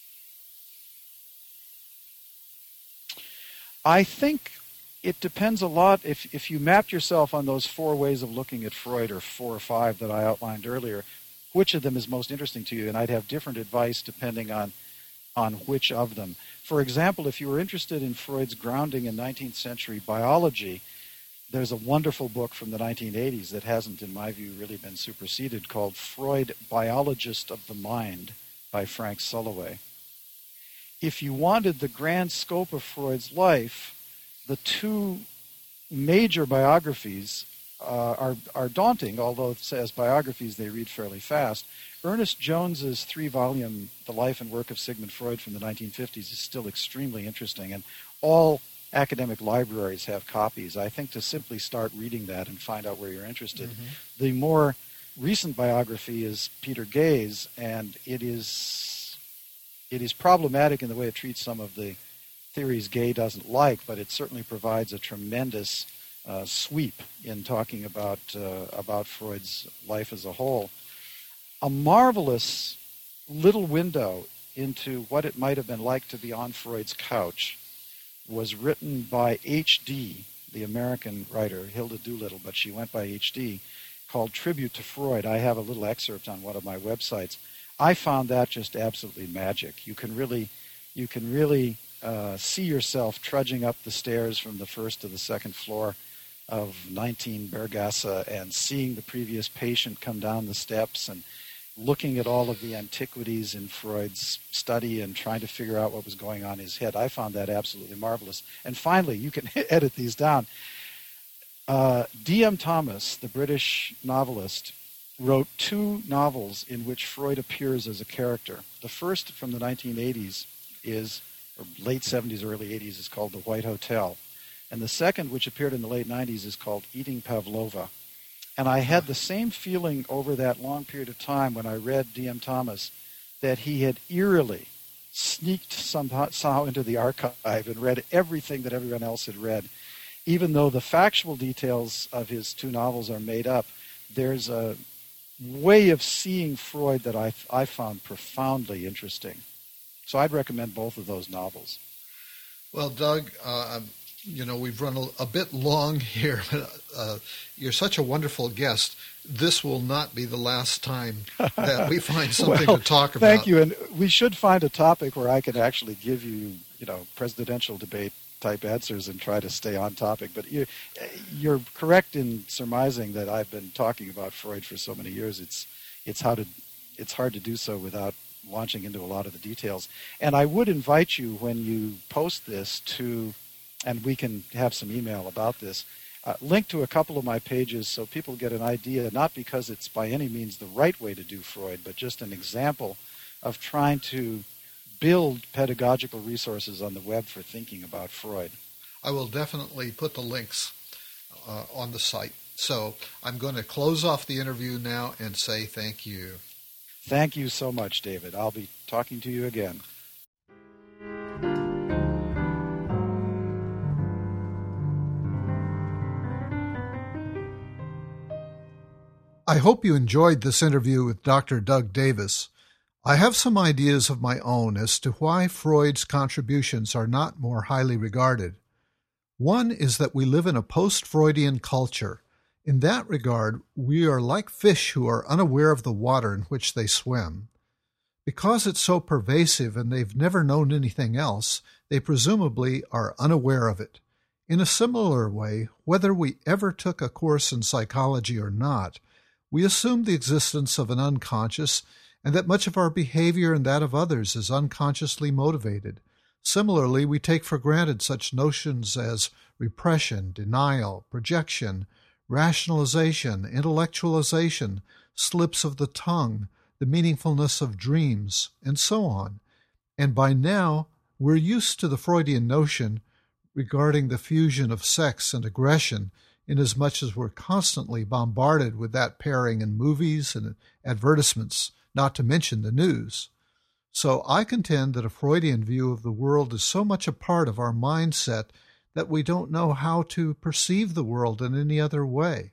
I think it depends a lot. If, if you mapped yourself on those four ways of looking at Freud, or four or five that I outlined earlier, which of them is most interesting to you? And I'd have different advice depending on, on which of them. For example, if you were interested in Freud's grounding in nineteenth century biology, there's a wonderful book from the nineteen eighties that hasn't, in my view, really been superseded, called Freud, Biologist of the Mind by Frank Sulloway. If you wanted the grand scope of Freud's life, the two major biographies uh, are, are daunting, although as biographies they read fairly fast. Ernest Jones's three-volume The Life and Work of Sigmund Freud from the nineteen fifties is still extremely interesting, and all academic libraries have copies. I think to simply start reading that and find out where you're interested. Mm-hmm. The more recent biography is Peter Gay's, and it is it is problematic in the way it treats some of the theories Gay doesn't like, but it certainly provides a tremendous uh, sweep in talking about uh, about Freud's life as a whole. A marvelous little window into what it might have been like to be on Freud's couch was written by H D, the American writer, Hilda Doolittle, but she went by H D, called Tribute to Freud. I have a little excerpt on one of my websites. I found that just absolutely magic. You can really, you can really uh, see yourself trudging up the stairs from the first to the second floor of nineteen Bergassa and seeing the previous patient come down the steps and looking at all of the antiquities in Freud's study and trying to figure out what was going on in his head. I found that absolutely marvelous. And finally, you can edit these down. Uh, D M Thomas, the British novelist, wrote two novels in which Freud appears as a character. The first, from the nineteen eighties, is, or late seventies, early eighties, is called The White Hotel. And the second, which appeared in the late nineties, is called Eating Pavlova. And I had the same feeling over that long period of time when I read D M Thomas, that he had eerily sneaked somehow into the archive and read everything that everyone else had read. Even though the factual details of his two novels are made up, there's a way of seeing Freud that I, I found profoundly interesting. So I'd recommend both of those novels. Well, Doug, uh, you know, we've run a, a bit long here, but uh, you're such a wonderful guest. This will not be the last time that we find something well, to talk about. Thank you, and we should find a topic where I can actually give you, you know, presidential debate type answers and try to stay on topic. But you, you're correct in surmising that I've been talking about Freud for so many years. It's it's how to it's hard to do so without launching into a lot of the details. And I would invite you, when you post this, to, and we can have some email about this, uh, link to a couple of my pages so people get an idea, not because it's by any means the right way to do Freud, but just an example of trying to build pedagogical resources on the web for thinking about Freud. I will definitely put the links uh, on the site. So I'm going to close off the interview now and say thank you. Thank you so much, David. I'll be talking to you again. I hope you enjoyed this interview with Doctor Doug Davis. I have some ideas of my own as to why Freud's contributions are not more highly regarded. One is that we live in a post-Freudian culture. In that regard, we are like fish who are unaware of the water in which they swim. Because it's so pervasive and they've never known anything else, they presumably are unaware of it. In a similar way, whether we ever took a course in psychology or not, we assume the existence of an unconscious and that much of our behavior and that of others is unconsciously motivated. Similarly, we take for granted such notions as repression, denial, projection, rationalization, intellectualization, slips of the tongue, the meaningfulness of dreams, and so on. And by now, we're used to the Freudian notion regarding the fusion of sex and aggression, inasmuch as we're constantly bombarded with that pairing in movies and advertisements, not to mention the news. So I contend that a Freudian view of the world is so much a part of our mindset that we don't know how to perceive the world in any other way.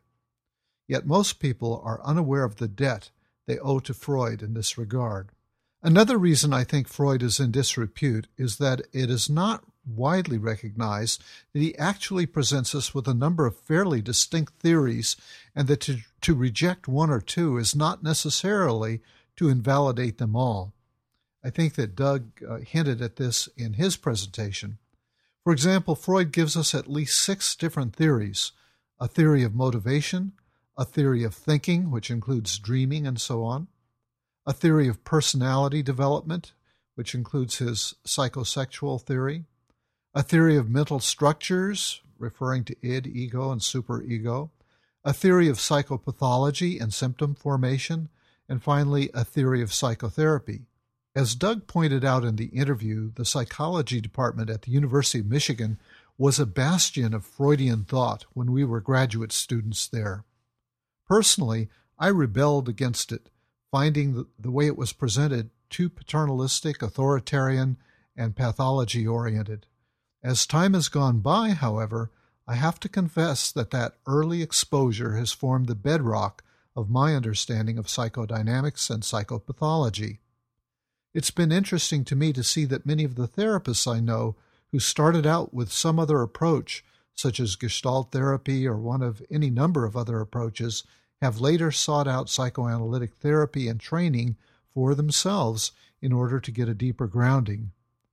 Yet most people are unaware of the debt they owe to Freud in this regard. Another reason I think Freud is in disrepute is that it is not widely recognized that he actually presents us with a number of fairly distinct theories, and that to, to reject one or two is not necessarily to invalidate them all. I think that Doug uh, hinted at this in his presentation. For example, Freud gives us at least six different theories: a theory of motivation, a theory of thinking, which includes dreaming and so on, a theory of personality development, which includes his psychosexual theory, a theory of mental structures, referring to id, ego, and superego, a theory of psychopathology and symptom formation, and finally, a theory of psychotherapy. As Doug pointed out in the interview, the psychology department at the University of Michigan was a bastion of Freudian thought when we were graduate students there. Personally, I rebelled against it, finding the, the way it was presented too paternalistic, authoritarian, and pathology-oriented. As time has gone by, however, I have to confess that that early exposure has formed the bedrock of my understanding of psychodynamics and psychopathology. It's been interesting to me to see that many of the therapists I know who started out with some other approach, such as Gestalt therapy or one of any number of other approaches, have later sought out psychoanalytic therapy and training for themselves in order to get a deeper grounding.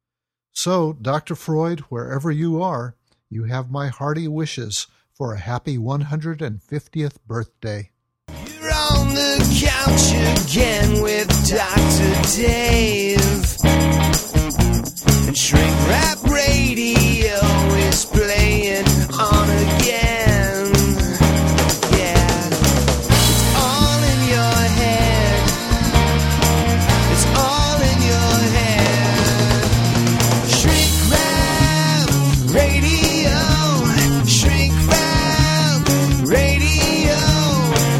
So, Doctor Freud, wherever you are, you have my hearty wishes for a happy one hundred fiftieth birthday. You're on the couch again with Doctor Dave, and Shrink Rap Radio is playing on again. Yeah, it's all in your head. It's all in your head. Shrink Rap Radio, Shrink Rap Radio.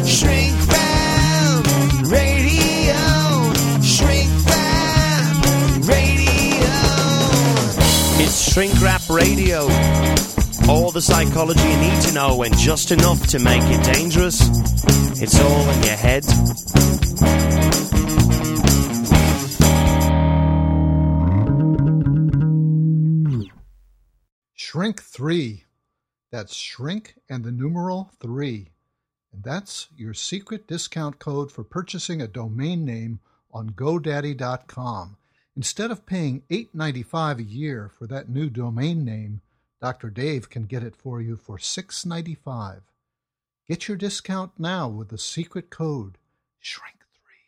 the psychology you need to know and just enough to make it dangerous. It's all in your head. Shrink three. That's shrink and the numeral three. And that's your secret discount code for purchasing a domain name on GoDaddy dot com. Instead of paying eight dollars and ninety-five cents a year for that new domain name, Doctor Dave can get it for you for six dollars and ninety-five cents. Get your discount now with the secret code shrink three.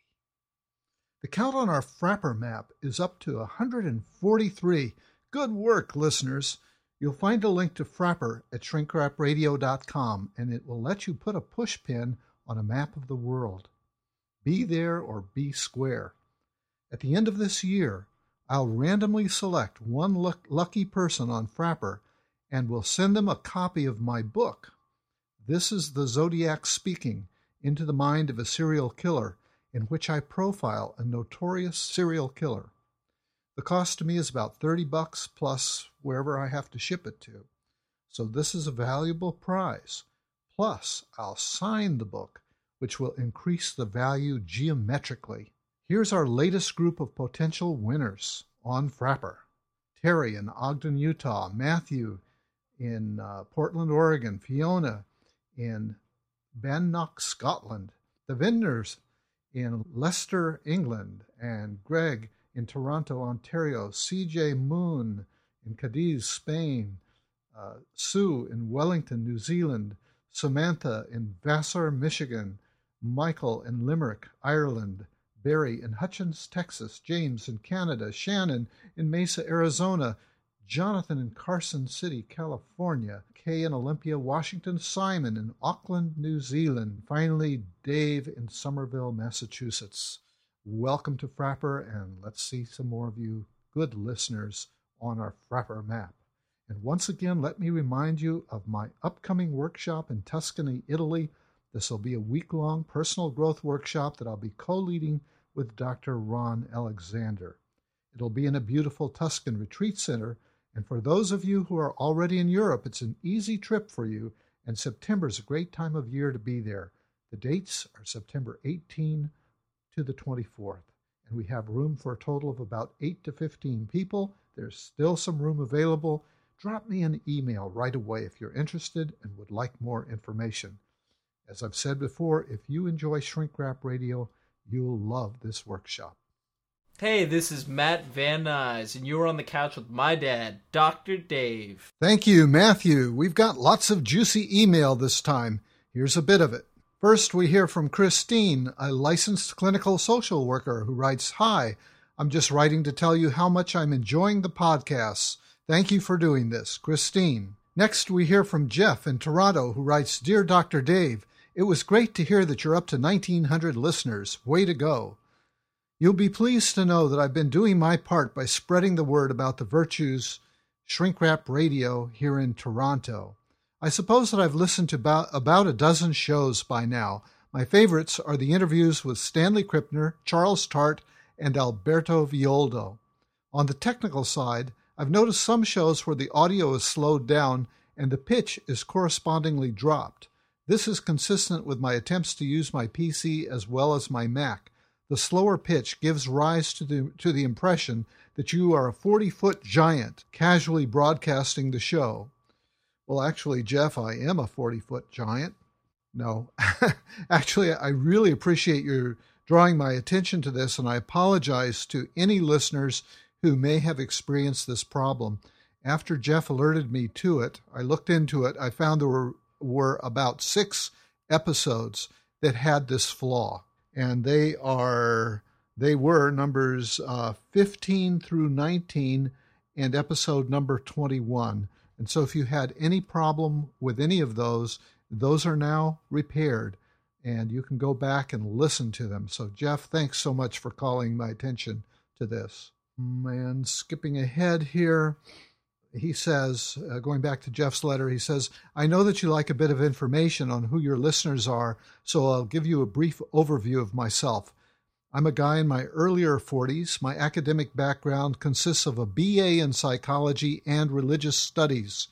The count on our Frappr map is up to one hundred forty-three. Good work, listeners. You'll find a link to Frappr at shrink rap radio dot com, and it will let you put a push pin on a map of the world. Be there or be square. At the end of this year, I'll randomly select one luck- lucky person on Frappr and will send them a copy of my book. This is the Zodiac Speaking, Into the Mind of a Serial Killer, in which I profile a notorious serial killer. The cost to me is about thirty bucks plus wherever I have to ship it to. So this is a valuable prize. Plus, I'll sign the book, which will increase the value geometrically. Here's our latest group of potential winners on Frappr. Terry in Ogden, Utah. Matthew in uh, Portland, Oregon. Fiona in Bannock, Scotland. The Vinders in Leicester, England. And Greg in Toronto, Ontario. C J Moon in Cadiz, Spain. Uh, Sue in Wellington, New Zealand. Samantha in Vassar, Michigan. Michael in Limerick, Ireland. Barry in Hutchins, Texas. James in Canada. Shannon in Mesa, Arizona. Jonathan in Carson City, California. Kay in Olympia, Washington. Simon in Auckland, New Zealand. Finally, Dave in Somerville, Massachusetts. Welcome to Frappr, and let's see some more of you good listeners on our Frappr map. And once again, let me remind you of my upcoming workshop in Tuscany, Italy. This will be a week-long personal growth workshop that I'll be co-leading with Doctor Ron Alexander. It'll be in a beautiful Tuscan retreat center, and for those of you who are already in Europe, it's an easy trip for you, and September is a great time of year to be there. The dates are September eighteenth to the twenty-fourth, and we have room for a total of about eight to fifteen people. There's still some room available. Drop me an email right away if you're interested and would like more information. As I've said before, if you enjoy Shrink Rap Radio, you'll love this workshop. Hey, this is Matt Van Nuys, and you're on the couch with my dad, Doctor Dave. Thank you, Matthew. We've got lots of juicy email this time. Here's a bit of it. First, we hear from Christine, a licensed clinical social worker who writes, "Hi, I'm just writing to tell you how much I'm enjoying the podcasts. Thank you for doing this, Christine." Next, we hear from Jeff in Toronto, who writes, "Dear Doctor Dave, it was great to hear that you're up to nineteen hundred listeners. Way to go. You'll be pleased to know that I've been doing my part by spreading the word about the virtues Shrink Rap Radio here in Toronto. I suppose that I've listened to about, about a dozen shows by now. My favorites are the interviews with Stanley Krippner, Charles Tart, and Alberto Violdo. On the technical side, I've noticed some shows where the audio is slowed down and the pitch is correspondingly dropped. This is consistent with my attempts to use my P C as well as my Mac. The slower pitch gives rise to the, to the impression that you are a forty-foot giant casually broadcasting the show. Well, actually, Jeff, I am a forty-foot giant. No, actually, I really appreciate your drawing my attention to this, and I apologize to any listeners who may have experienced this problem. After Jeff alerted me to it, I looked into it. I found there were, were about six episodes that had this flaw, and they are they were numbers uh, fifteen through nineteen and episode number twenty-one. And so if you had any problem with any of those, those are now repaired, and you can go back and listen to them. So, Jeff, thanks so much for calling my attention to this. And skipping ahead here, he says, uh, going back to Jeff's letter, he says, "I know that you like a bit of information on who your listeners are, so I'll give you a brief overview of myself. I'm a guy in my earlier forties. My academic background consists of a B A in psychology and religious studies.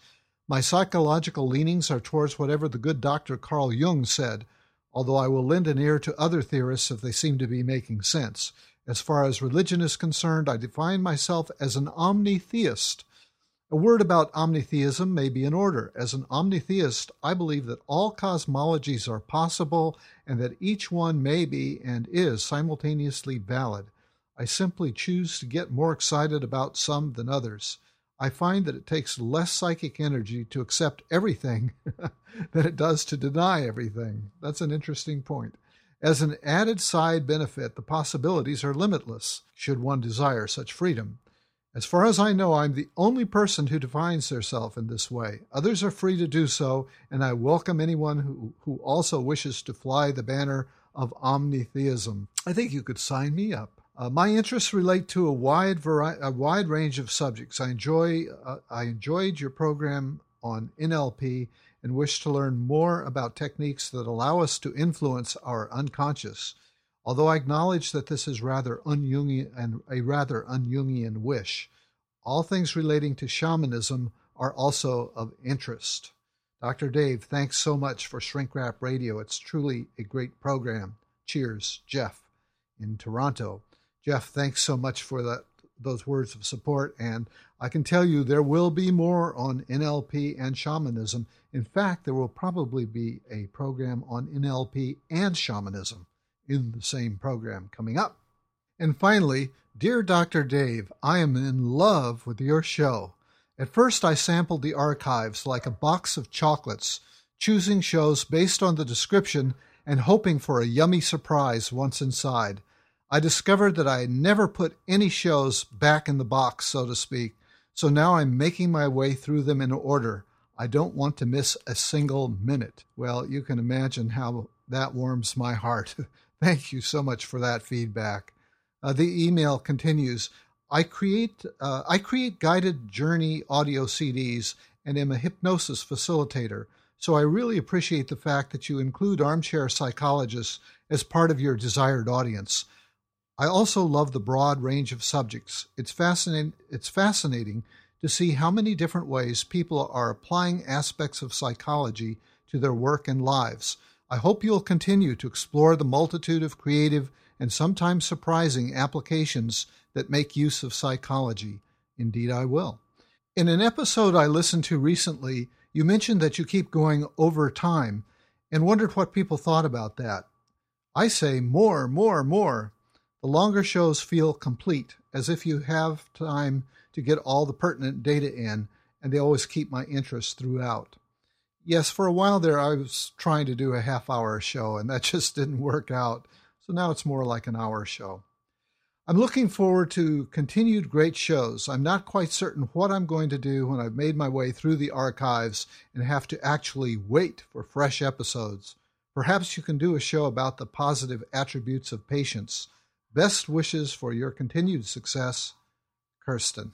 My psychological leanings are towards whatever the good Doctor Carl Jung said, although I will lend an ear to other theorists if they seem to be making sense. As far as religion is concerned, I define myself as an omnitheist. A word about omnitheism may be in order. As an omnitheist, I believe that all cosmologies are possible and that each one may be and is simultaneously valid. I simply choose to get more excited about some than others. I find that it takes less psychic energy to accept everything than it does to deny everything. That's an interesting point. As an added side benefit, the possibilities are limitless, should one desire such freedom. As far as I know, I'm the only person who defines theirself in this way. Others are free to do so, and I welcome anyone who, who also wishes to fly the banner of omnitheism. I think you could sign me up. Uh, my interests relate to a wide vari- a wide range of subjects. I enjoy uh, I enjoyed your program on N L P and wish to learn more about techniques that allow us to influence our unconscious. Although I acknowledge that this is rather un-Jungian and a rather un-Jungian wish, all things relating to shamanism are also of interest. Doctor Dave, thanks so much for Shrink Rap Radio. It's truly a great program. Cheers, Jeff in Toronto. Jeff, thanks so much for that those words of support, and I can tell you there will be more on N L P and shamanism. In fact, there will probably be a program on N L P and shamanism in the same program coming up. And finally, dear Doctor Dave, I am in love with your show. At first, I sampled the archives like a box of chocolates, choosing shows based on the description and hoping for a yummy surprise once inside. I discovered that I had never put any shows back in the box, so to speak, so now I'm making my way through them in order. I don't want to miss a single minute. Well, you can imagine how that warms my heart. Thank you so much for that feedback. Uh, the email continues, I create uh, I create guided journey audio C Ds and am a hypnosis facilitator, so I really appreciate the fact that you include armchair psychologists as part of your desired audience. I also love the broad range of subjects. It's fascinating, it's fascinating to see how many different ways people are applying aspects of psychology to their work and lives. I hope you'll continue to explore the multitude of creative and sometimes surprising applications that make use of psychology. Indeed, I will. In an episode I listened to recently, you mentioned that you keep going over time and wondered what people thought about that. I say more, more, more. The longer shows feel complete, as if you have time to get all the pertinent data in, and they always keep my interest throughout. Yes, for a while there I was trying to do a half-hour show, and that just didn't work out, so now it's more like an hour show. I'm looking forward to continued great shows. I'm not quite certain what I'm going to do when I've made my way through the archives and have to actually wait for fresh episodes. Perhaps you can do a show about the positive attributes of patience. Best wishes for your continued success, Kirsten.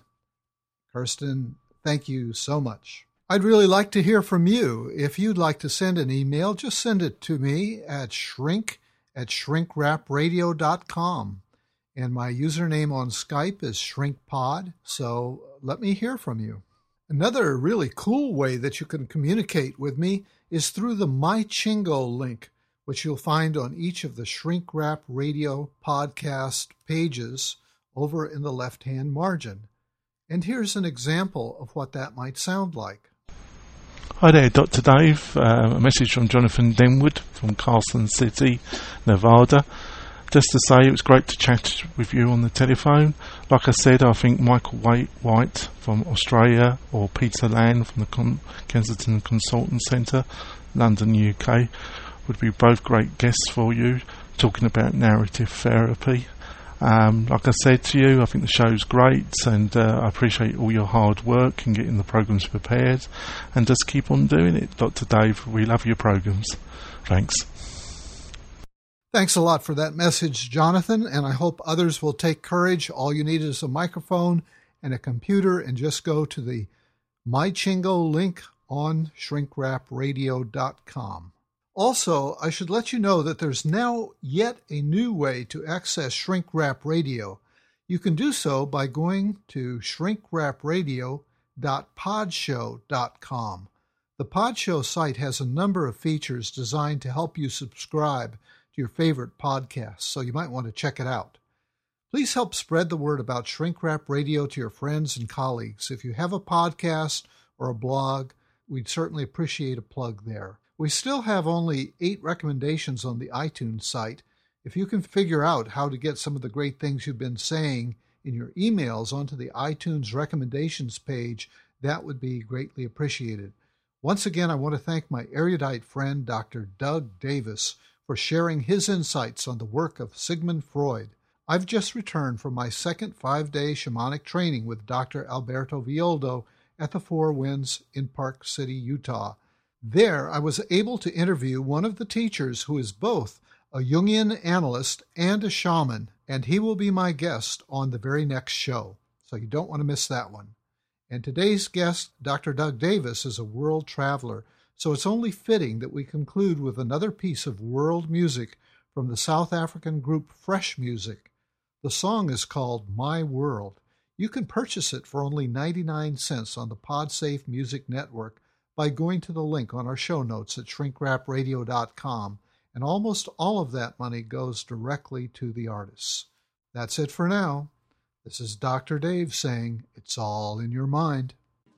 Kirsten, thank you so much. I'd really like to hear from you. If you'd like to send an email, just send it to me at shrink at shrinkrapradio dot com. And my username on Skype is shrinkpod, so let me hear from you. Another really cool way that you can communicate with me is through the MyChingo link, which you'll find on each of the Shrink Rap Radio podcast pages over in the left-hand margin. And here's an example of what that might sound like. Hi there, Doctor Dave. Uh, a message from Jonathan Denwood from Carson City, Nevada. Just to say, it was great to chat with you on the telephone. Like I said, I think Michael White from Australia or Peter Land from the Con- Kensington Consultant Centre, London, U K, would be both great guests for you, talking about narrative therapy. Um, like I said to you, I think the show's great, and uh, I appreciate all your hard work in getting the programmes prepared, and just keep on doing it. Doctor Dave, we love your programmes. Thanks. Thanks a lot for that message, Jonathan, and I hope others will take courage. All you need is a microphone and a computer, and just go to the MyChingo link on shrink rap radio dot com. Also, I should let you know that there's now yet a new way to access Shrink Rap Radio. You can do so by going to shrink rap radio dot podshow dot com. The Podshow site has a number of features designed to help you subscribe to your favorite podcasts, so you might want to check it out. Please help spread the word about Shrink Rap Radio to your friends and colleagues. If you have a podcast or a blog, we'd certainly appreciate a plug there. We still have only eight recommendations on the iTunes site. If you can figure out how to get some of the great things you've been saying in your emails onto the iTunes recommendations page, that would be greatly appreciated. Once again, I want to thank my erudite friend, Doctor Doug Davis, for sharing his insights on the work of Sigmund Freud. I've just returned from my second five-day shamanic training with Doctor Alberto Violdo at the Four Winds in Park City, Utah. There, I was able to interview one of the teachers who is both a Jungian analyst and a shaman, and he will be my guest on the very next show, so you don't want to miss that one. And today's guest, Doctor Doug Davis, is a world traveler, so it's only fitting that we conclude with another piece of world music from the South African group Fresh Music. The song is called My World. You can purchase it for only ninety-nine cents on the PodSafe Music Network by going to the link on our show notes at shrink rap radio dot com, and almost all of that money goes directly to the artists. That's it for now. This is Doctor Dave saying, it's all in your mind.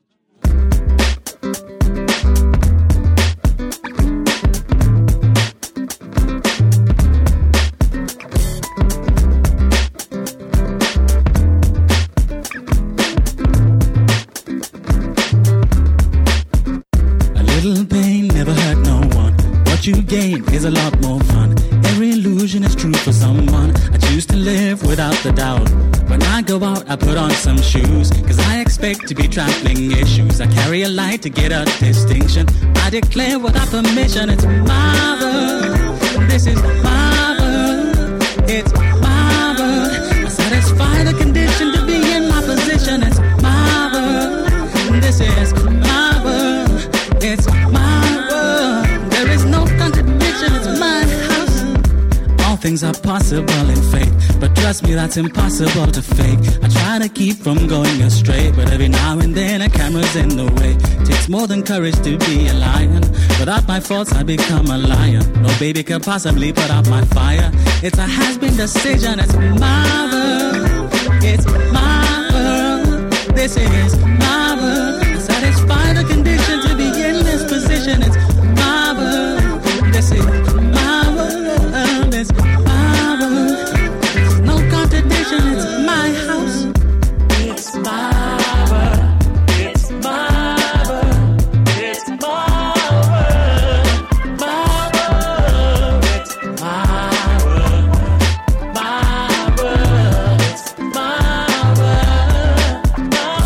A little pain never hurt no one. What you gain is a lot more fun. Every illusion is true for someone. I choose to live without the doubt. When I go out, I put on some shoes, cause I expect to be trampling issues. I carry a light to get a distinction. I declare without permission, it's my world. This is my world. It's my world. I satisfy the condition to be in my position. It's my world. This is my world. It's my world. There is no contradiction. It's my house. All things are possible in faith, but trust me, that's impossible to fake. I try to keep from going astray, but every now and then a camera's in the way. Takes more than courage to be a lion. Without my faults, I become a lion. No baby can possibly put out my fire. It's a has-been decision. It's my world. It's my world. This is my world. Satisfy the condition to be in this position. It's my world. This is my world. It's my world. No contradiction. It's my house. It's my world. It's my world. It's my world. My world. It's my world. My world. It's my world.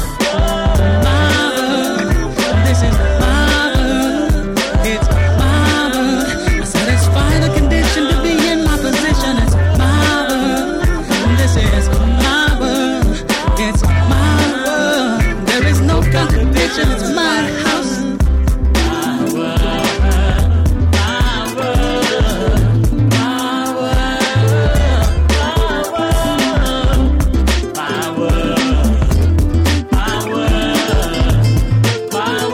My world. This is my world. It's my world. I satisfy the condition to be in my position. It's my world. This is my world. It's my world. There is no contradiction. It's my house. My world. My world. My world. My world. My world. My world. My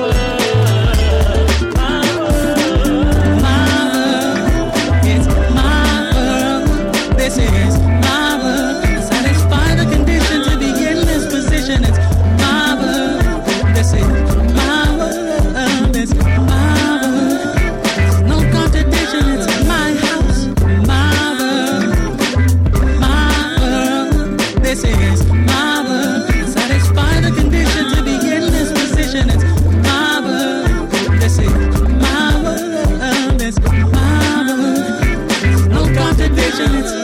world. My world. My world. It's my world. This is my world. I satisfy the condition to be in this position. It's my world. This is my world. It's my world. There's no contradiction. It's my house. My world. My world. This is my world. I satisfy the condition to be in this position. It's my world. This is my world. It's my world. There's no contradiction. It's